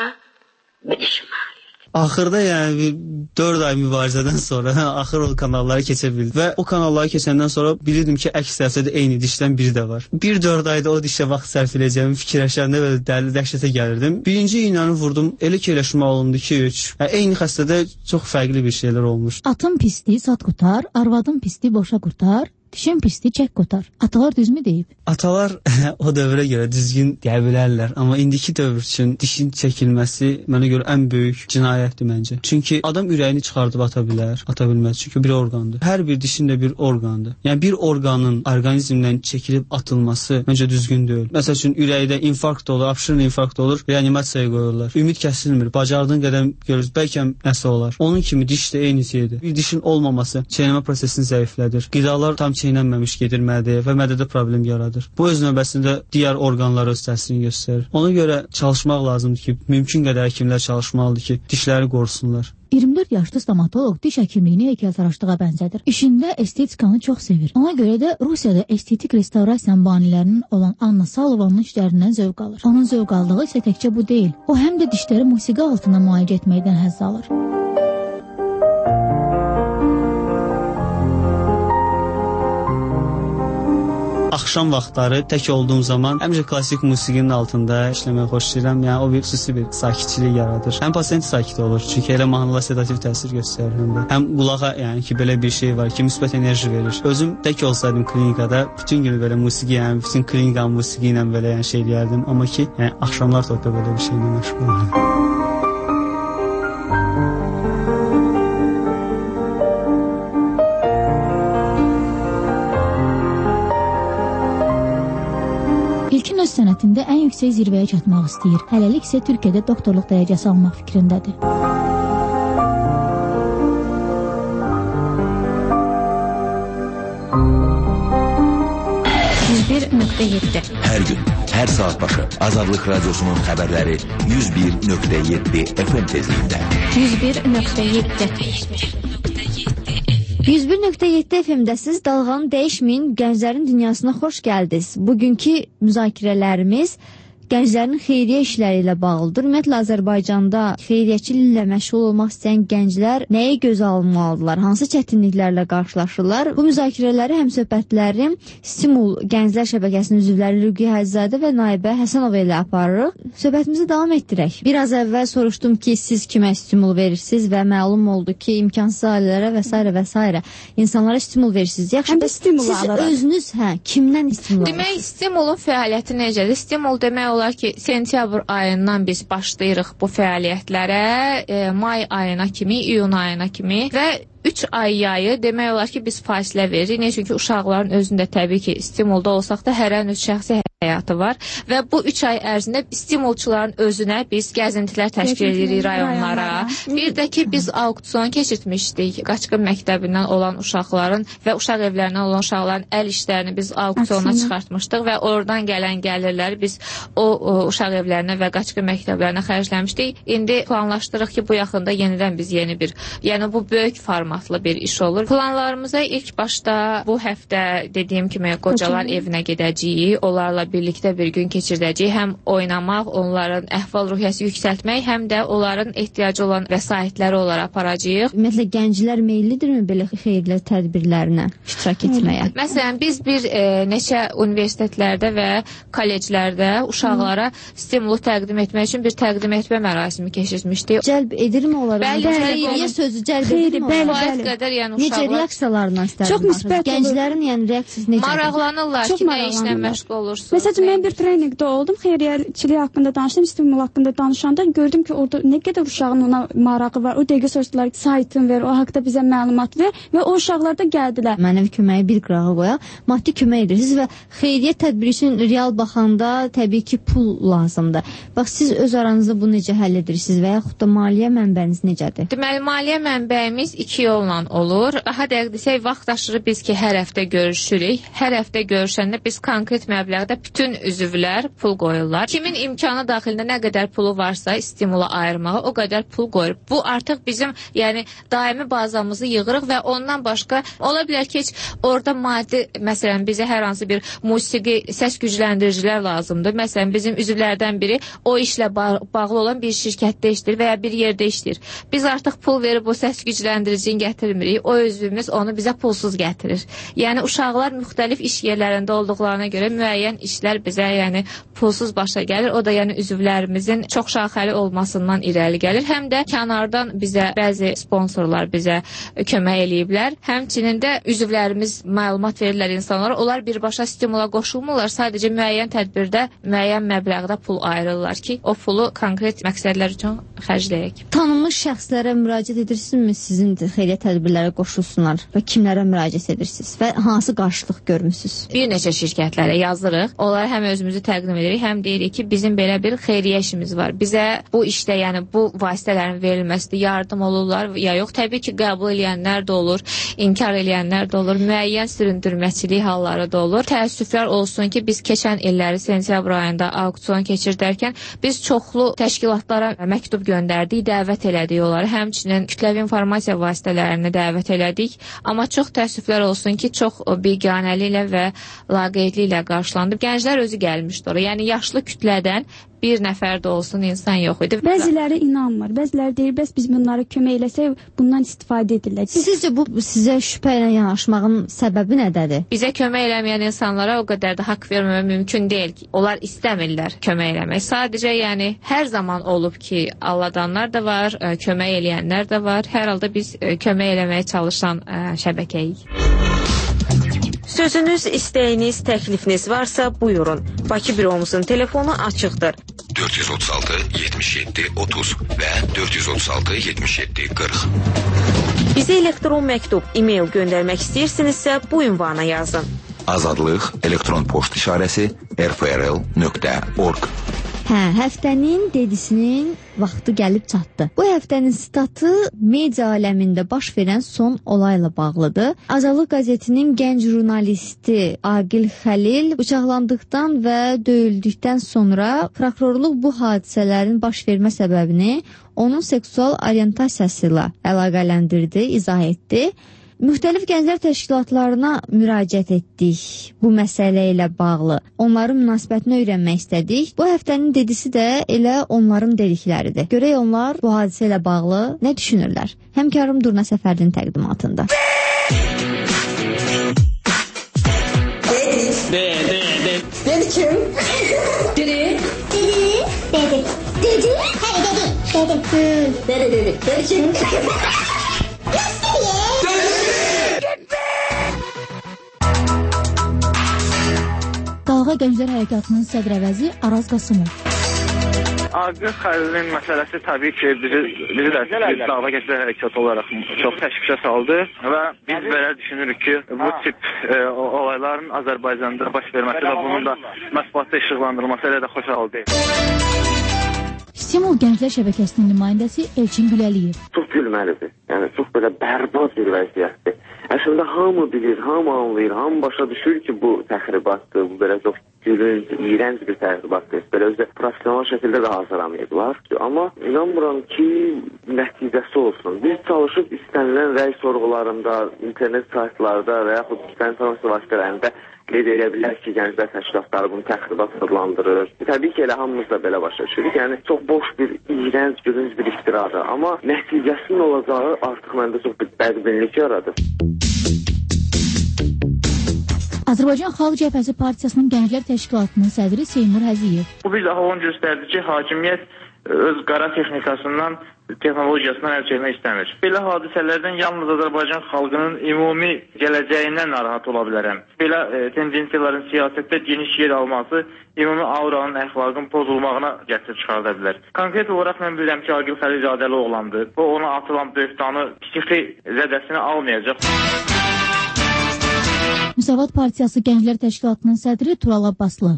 T: bu dişim ağrıyırdı.
O: Axırda yəni dörd ay mübarizədən sonra axır o kanalları keçə bildim və o kanalları keçəndən sonra bilirdim ki, əks tərəfdə də eyni dişdən biri də var. Bir dörd ayda o dişə vaxt sərf edəcəyimi fikirləşəndə belə dəli dəhşətə gəlirdim. Birinci iynəni vurdum, elə ki eləşmə olundu ki, üç. Yəni, eyni xəstədə çox fərqli bir şeylər olmuş.
M: Atın pisliyi sat qutar, arvadın pisliyi boşa qutar. Dişin pisliyi çək qotar. Atalar düzmü deyib?
O: Atalar o dövrə görə düzgün deyə bilərlər, amma indiki dövr üçün dişin çəkilməsi mənə görə ən böyük cinayətdir məncə. Çünki adam ürəyini çıxardıb ata bilər, ata bilməz. Çünki bir orqandır. Hər bir dişin də bir orqandır. Yəni bir orqanın orqanizmdən çəkilib atılması məncə düzgün deyil. Məsəl üçün ürəkdə infarkt olur, abşırın infarkt olur, reanimasiyaya qoyurlar. Ümid kəsilmir. Bacardığın qədər görürüz, bəlkə nəsə olar. Onun kimi diş də eyni şeydir. Bir dişin olmaması çeynəmə prosesini zəiflədir. Qidalar tam çeynənməmiş gedir mədəyə və mədədə problem yaradır. Bu öz növbəsində digər orqanlara öz təsirini göstərir. Ona görə çalışmaq lazımdır ki, mümkün qədər həkimlər çalışmalıdır ki, dişləri qorusunlar.
M: iyirmi dörd yaşlı stomatoloq diş həkimliyini heykəltaraşlığa bənzədir. İşində estetikanı çox sevir. Ona görə də Rusiyada estetik restavrasiya banilərinin olan Anna Salovanın işlərindən zövq alır. Onun zövq aldığı isə təkcə bu deyil. O həm də dişləri musiqi altında müalicə etməkdən həzz alır.
O: Axşam vaxtları tək olduğum zaman həmişə klassik musiqinin altında işləməyi xoşlayıram. Yəni o bir xüsusi bir sakitçilik yaradır. Həm pasient sakit olur, çünki elə mahnılar sedativ təsir göstərir həm də. Həm qulağa yəni ki, belə bir şey var ki, müsbət enerji verir. Özüm tək olsaydım klinikada bütün gün belə musiqi, yəni bütün klinikanın musiqi ilə belə yəni şey eləyərdim. Amma ki, yəni axşamlar topa belə bir şeylə məşğul oluram. İlkin öz sənətində ən yüksək zirvəyə çatmaq istəyir. Hələlik isə Türkiyədə doktorluq dərəcəsi almaq fikrindədir.
B: yüz bir nöqtə yeddi
H: Hər gün, hər saat başı Azadlıq Radiosunun xəbərləri yüz bir nöqtə yeddi F M tezliyində.
B: yüz bir nöqtə yeddi yüz bir nöqtə yeddi F M-dəsiz, dalğanı dəyişməyin, gənclərin dünyasına xoş gəldiniz. Bugünkü müzakirələrimiz gənclərin xeyriyyə işləri ilə bağlıdır. Ümumiyyətlə, Azərbaycanda xeyriyyəçiliklə məşğul olmaq istəyən gənclər nəyə göz almalıdırlar, hansı çətinliklərlə qarşılaşırlar? Bu müzakirələri, həmsöhbətlərim Stimul Gənclər Şəbəkəsinin üzvləri Rüqiyyə Həzzadə və Naibə Həsənova ilə aparırıq. Söhbətimizi davam etdirək. Biraz əvvəl soruşdum ki, siz kimə stimul verirsiniz və məlum oldu ki, imkansız ailələrə və s. və s. insanlara stimul verirsiniz. Yaxşı,
W: Həm də stimul
B: siz
W: alırıq.
B: özünüz hə, kimdən stimul alırıq?
N: Demək, stimulun fəaliyyəti necədir? Stimul demək olar ki, sentyabr ayından biz başlayırıq bu fəaliyyətlərə, e, may ayına kimi, iyun ayına kimi və üç ay yayı demək olar ki, biz fasilə veririk. Niyə? Çünki uşaqların özündə təbii ki, stimulda olsaq da hərənin öz şəxsi həyatı var və bu üç ay ərzində stimulçuların özünə biz gəzintilər təşkil edirik rayonlara. Bir də ki, biz auksion keçirtmişdik. Qaçqın məktəbindən olan uşaqların və uşaq evlərindən olan uşaqların əl işlərini biz auksiyona çıxartmışdıq və oradan gələn gəlirləri biz o, o uşaq evlərinə və qaçqın məktəblərinə xərcləmişdik. İndi planlaşdırırıq ki, bu yaxında yenidən biz yeni bir, yəni bu böyük formatlı bir iş olur. Planlarımıza ilk başda bu həftə dediyim kimi qocalar evinə gedəcəyik. Onlarla birlikdə bir gün keçirdəcəyik. Həm oynamaq, onların əhval-ruhiyyəsi yüksəltmək, həm də onların ehtiyacı olan vəsaitləri onlara aparacağıq.
B: Ümumiyyətlə, gənclər meyillidirmi belə xeyirli tədbirlərinə iştirak etməyə?
N: Məsələn, biz bir e, neçə universitetlərdə və kolleclərdə uşaqlara stimulu təqdim etmək üçün bir təqdim etmə mərasimi keçirmişdik.
B: Cəlb edirmi onlara?
N: Bəli,
B: xeyiriyyə sözü cəlb edirmi onlara?
N: Bəli, qədər, yəni
B: necə
N: uşaqlar
B: reaksiyalarından istərdim?
W: Çox müsbət
B: Gənclərin yəni reaksiyası necədir?
N: Maraqlanırlar ki, nə işlə məşğul olursunuz.
W: Məsələn, mən bir treninqdə oldum, xeyriyyəçilik haqqında danışdım, stimul haqqında danışanda gördüm ki, orada nə qədər uşağın ona marağı var. O dəqiqə soruşdular ki, saytın ver, o haqqda bizə məlumat ver və o uşaqlar da gəldilər.
B: Mənəvi köməyi bir qırağa qoyaq, maddi kömək edirsiniz və xeyriyyə tədbiri üçün real baxanda təbii ki, pul lazımdır. Bax, siz öz aranızda bunu necə həll edirsiniz və yaxud da maliyyə mənbəniz necədir?
N: Deməli, maliyyə mənbəyimiz iki yolla olur. Daha dəqiq desək, vaxt aşırı biz ki, hər həftə görüşürük. Hər həftə görüşəndə biz konkret məbləğdə bütün üzvlər pul qoyurlar. Kimin imkanı daxilində nə qədər pulu varsa stimula ayırmağa o qədər pul qoyur. Bu artıq bizim, yəni daimi bazamızı yığırıq və ondan başqa ola bilər ki, heç orada maddi, məsələn, bizə hər hansı bir musiqi, səs gücləndiricilər lazımdır. Məsələn, bizim üzvlərdən biri o işlə bağlı olan bir şirkətdə işləyir və ya bir yerdə işləyir. Biz artıq pul verib o səs gücləndiricini gətirmirik. O üzvümüz onu bizə pulsuz gətirir. Yəni uşaqlar müxtəlif iş yerlərində olduqlarına görə müəyyən işlər bizə yəni pulsuz başa gəlir. O da yəni üzvlərimizin çox şaxəli olmasından irəli gəlir. Həm də kənardan bizə bəzi sponsorlar bizə kömək eləyiblər. Həmçinin də üzvlərimiz məlumat verirlər insanlara. Onlar birbaşa stimula qoşulmurlar. Sadəcə müəyyən tədbirdə müəyyən məbləğdə pul ayırırlar ki, o pulu konkret məqsədlər üçün xərcləyək.
B: Tanınmış şəxslərə müraciət edirsinizmi sizin xeyriyyə tədbirlərə qoşulsunlar və kimlərə müraciət edirsiniz və hansı qarşılıq görmüsünüz?
N: Bir neçə şirkətlərə yazırıq. Onlara həm özümüzü təqdim edirik, həm deyirik ki, bizim belə bir xeyriyyə işimiz var. Bizə bu işdə, yəni bu vasitələrin verilməsində yardım olurlar ya yox. Təbii ki, qəbul edənlər də olur, inkar edənlər də olur, müəyyən süründürməçilik halları da olur. Təəssüflər olsun ki, biz keçən illəri sentyabr ayında auksion keçirdərkən biz çoxlu təşkilatlara məktub göndərdik, dəvət elədik onları. Həmçinin kütləvi informasiya vasitələrini dəvət elədik. Amma çox təəssüflər olsun ki, çox biganəliklə və laqeydliklə qarşılandı. Gənclər özü gəlmişdi oraya. Yəni yaşlı kütlədən bir nəfər də olsun insan yox idi.
W: Bəziləri inanmır, bəziləri deyir, bəs biz bunlara kömək eləsək, bundan istifadə edirlər.
B: Sizcə bu sizə şübhə ilə yanaşmağın səbəbi nədədir?
N: Bizə kömək eləməyən insanlara o qədər də haqq verməmək mümkün deyil ki, onlar istəmirlər kömək eləmək. Sadəcə yəni hər zaman olub ki, aldadanlar da var, kömək eləyənlər də var. Hər halda biz kömək eləməyə çalışan şəbəkəyik.
I: Sözünüz, istəyiniz, təklifiniz varsa buyurun. Bakı büromuzun telefonu açıqdır.
J: dörd yüz otuz altı yetmiş yeddi otuz və dörd yüz otuz altı yetmiş yeddi qırx.
I: Bizə elektron məktub, e-mail göndərmək istəyirsinizsə bu ünvana yazın.
J: Azadlıq elektron poçt işarəsi r f r l nöqtə org.
B: Hə, həftənin dedisinin vaxtı gəlib çatdı. Bu həftənin statı media aləmində baş verən son olayla bağlıdır. Azadlıq qəzetinin gənc jurnalisti Aqil Xəlil bıçaqlandıqdan və döyüldükdən sonra prokurorluq bu hadisələrin baş vermə səbəbini onun seksual orientasiyası ilə əlaqələndirdi, izah etdi. Müxtəlif gənclər təşkilatlarına müraciət etdik bu məsələ ilə bağlı. Onların münasibətini öyrənmək istədik. Bu həftənin dedisi də elə onların dedikləridir. Görək onlar bu hadisə ilə bağlı nə düşünürlər? Həmkarım Durna Səfərdin təqdimatında.
D: De, de, de. Dedi kim? Dedi. Dedi. Dedi. Dedi. Hadi dedi. Dedi. Dedi, dedi. Dedi kim?
M: Dalğa Gənclər Hərəkatının sədr əvəzi Araz Qasımov.
K: Aqil Xəlilin məsələsi təbii ki, bizi, bizi də Dalğa Gənclər Hərəkatı olaraq çox təşvişə saldı və biz belə düşünürük ki, bu tip e, olayların Azərbaycanda baş verməsi və bunun da mətbuatda işıqlandırılması elə də xoş hal deyil.
M: Stimul Gənclər Şəbəkəsinin nümayəndəsi Elçin Güləliyev.
P: Çox gülməlidir. Yəni, çox belə bərbad bir vəziyyətdir. Əslində hamı bilir, hamı anlayır, hamı başa düşür ki, bu təxribatdır, bu belə çox gülünc, iğrənc bir təxribatdır. Belə özdə profesional şəkildə də hazırlamayıblar. Amma inanmıram ki, nəticəsi olsun. Biz çalışıb istənilən rəy sorğularında, internet saytlarda və yaxud istənilən informasiya vasitələrində qeyd edə bilər ki, gənclər təşkilatları bunu təxribat adlandırır. Təbii ki, elə hamımız da belə başa düşürük. Yəni, çox boş bir, iğrənc, gülünc bir iftiradır. Amma nəticəsinin olacağı artıq məndə çox bir bədbinlik yaradır.
M: Azərbaycan Xalq Cəbhəsi Partiyasının Gənclər Təşkilatının sədri Seymur Həziyev.
K: Bu bir daha onu göstərdi ki, hakimiyyət öz qara texnikasından, texnologiyasından əl çəkmək istəmir. Belə hadisələrdən yalnız Azərbaycan xalqının ümumi gələcəyindən narahat ola bilərəm. Belə e, tendensiyaların siyasətdə geniş yer alması ümumi auranın, əxlaqın pozulmağına gətirib çıxarda bilər. Konkret olaraq mən bilirəm ki, Aqil Xəlil iradəli oğlandır. Bu, ona atılan böhtanı psixi zədəsini almayacaq.
M: Müsavat Partiyası Gənclər Təşkilatının sədri Tural Abbaslı.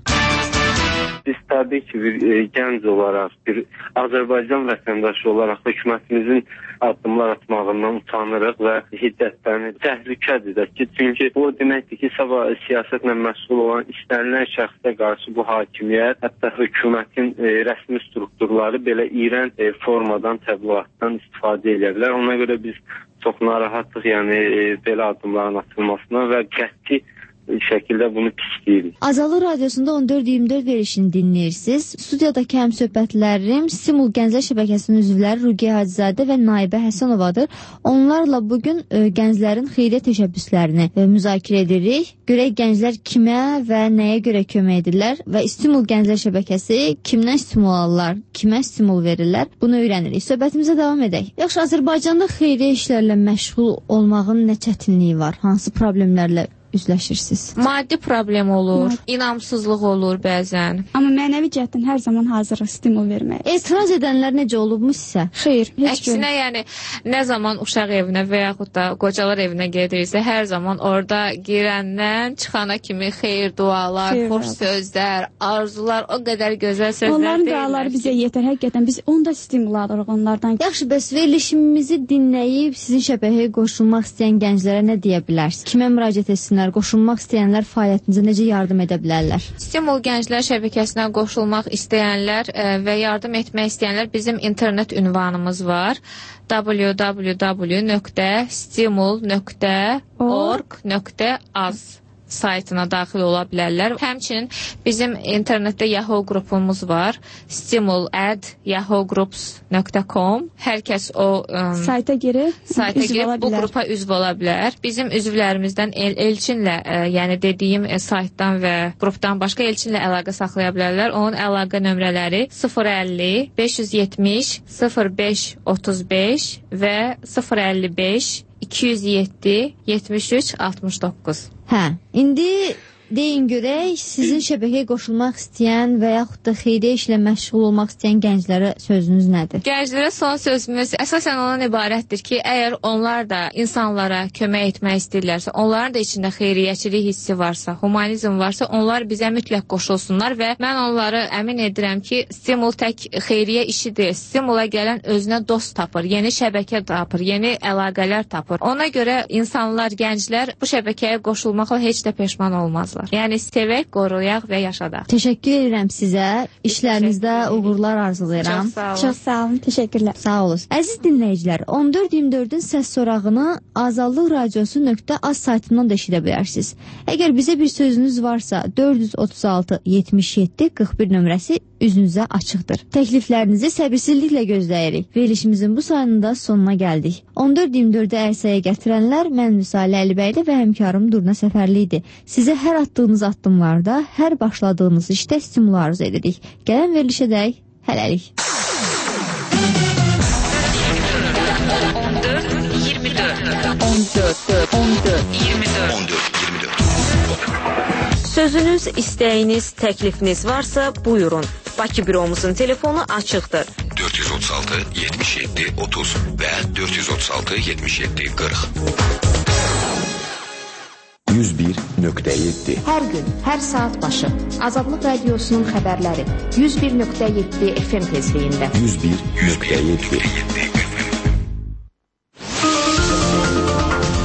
X: Biz təbii ki, bir e, gənc olaraq, bir Azərbaycan vətəndaşı olaraq hökumətimizin addımlar atmağından utanırıq və hiddətlənir. Təhlükədir də ki, çünki bu deməkdir ki, sabah siyasətlə məsul olan istənilən şəxsə qarşı bu hakimiyyət, hətta hökumətin e, rəsmi strukturları belə iğrən e, formadan, təbliğatdan istifadə edə bilər. Ona görə biz çox narahatlıq, yəni e, belə addımların atılmasına və qəti şəkildə bunu pisləyirik.
B: Azalı Radiosunda on dörd iyirmi dörd verişini dinləyirsiniz. Studiyadakı həmsöhbətlərim Stimul Gənclər Şəbəkəsinin üzvləri Ruqiyyə Hacızadə və Naibə Həsənovadır. Onlarla bugün e, gənclərin xeyriyyə təşəbbüslərini e, müzakirə edirik. Görək gənclər kimə və nəyə görə kömək edirlər və Stimul Gənclər Şəbəkəsi kimdən stimul alırlar, kimə stimul verirlər? Bunu öyrənirik. Söhbətimizə davam edək. Yaxşı, Azərbaycanda xeyriyyə işlərlə məşğul olmağın nə çətinliyi var? Hansı problemlərlə üzləşirsiniz?
N: Maddi problem olur, Maddi. inamsızlıq olur bəzən.
W: Amma mənəvi cəhətdən hər zaman hazırıq stimul verməyə.
B: Etiraz edənlər necə olubmu sizə?
W: Xeyr, heç
N: Əksinə, gün. yəni nə zaman uşaq evinə və yaxud da qocalar evinə gedirsə, hər zaman orada girəndən çıxana kimi xeyir dualar, xeyr, xoş sözlər, arzular, o qədər gözəl sözlər deyirlər.
W: Onların duaları bizə yetər, həqiqətən biz onda stimul alırıq onlardan.
B: Yaxşı, bəs verilişimizi dinləyib sizin şəbəkəyə qoşulmaq istəyən gənclərə nə deyə bilərsiniz? Kimə müraciət etsinlər? Qoşulmaq istəyənlər fəaliyyətinizə necə yardım edə bilərlər?
N: Stimul Gənclər Şəbəkəsinə qoşulmaq istəyənlər ə, və yardım etmək istəyənlər bizim internet ünvanımız var. w w w nöqtə stimul nöqtə org nöqtə az saytına daxil ola bilərlər. Həmçinin bizim internetdə Yahoo qrupumuz var. stimul at yahoo groups nöqtə com. Hər kəs o um,
W: sayta girib,
N: sayta girib bu qrupa üzv ola bilər. Bizim üzvlərimizdən El Elçinlə, ə, yəni dediyim ə, saytdan və qrupdan başqa Elçinlə əlaqə saxlaya bilərlər. Onun əlaqə nömrələri sıfır əlli beş yüz yetmiş sıfır beş otuz beş və sıfır əlli beş iki yüz yeddi yetmiş üç altmış doqquz.
B: Hə, indi deyin görək, sizin şəbəkəyə qoşulmaq istəyən və yaxud da xeyriyyə işlə məşğul olmaq istəyən gənclərə sözünüz nədir?
N: Gənclərə son sözümüz əsasən ondan ibarətdir ki, əgər onlar da insanlara kömək etmək istəyirlərsə, onların da içində xeyriyyəçilik hissi varsa, humanizm varsa, onlar bizə mütləq qoşulsunlar və mən onları əmin edirəm ki, stimul tək xeyriyyə işidir. Stimula gələn özünə dost tapır, yeni şəbəkə tapır, yeni əlaqələr tapır. Ona görə insanlar, gənclər bu şəbəkəyə qoşulmaqla heç də peşman olmazlar. olar. Yəni sevək, qoruyaq və yaşadaq.
B: Təşəkkür edirəm sizə. İşlərinizdə uğurlar arzulayıram.
N: Çox sağ olun.
W: Çox sağ olun. Təşəkkürlər.
B: Sağ olun. Əziz dinləyicilər, on dörd iyirmi dördün səs sorağını azadlıq radiosu nöqtə az saytından da eşidə bilərsiniz. Əgər bizə bir sözünüz varsa, dörd yüz otuz altı yetmiş yeddi qırx bir nömrəsi üzünüzə açıqdır. Təkliflərinizi səbirsizliklə gözləyirik. Verilişimizin bu sayının sonuna gəldik. on dörd iyirmi dördü ərsəyə gətirənlər mən Müsalə Əlibəyli və həmkarım Durna Səfərli idi. Sizə hər atdığınız addımlarda, hər başladığınız işdə stimul arzu edirik. Gələn verilişə dək, hələlik.
L: on dörd iyirmi dörd
I: on dörd on dörd
L: iyirmi dörd
J: on dörd iyirmi dörd.
I: Sözünüz, istəyiniz, təklifiniz varsa buyurun. Bakı büromuzun telefonu açıqdır.
J: dörd yüz otuz altı yetmiş yeddi otuz və dörd yüz otuz altı yetmiş yeddi qırx.
H: yüz bir nöqtə yeddi.
A: Hər gün, hər saat başı Azadlıq Radiosunun xəbərləri yüz bir nöqtə yeddi F M tezliyində.
H: yüz bir nöqtə yeddi.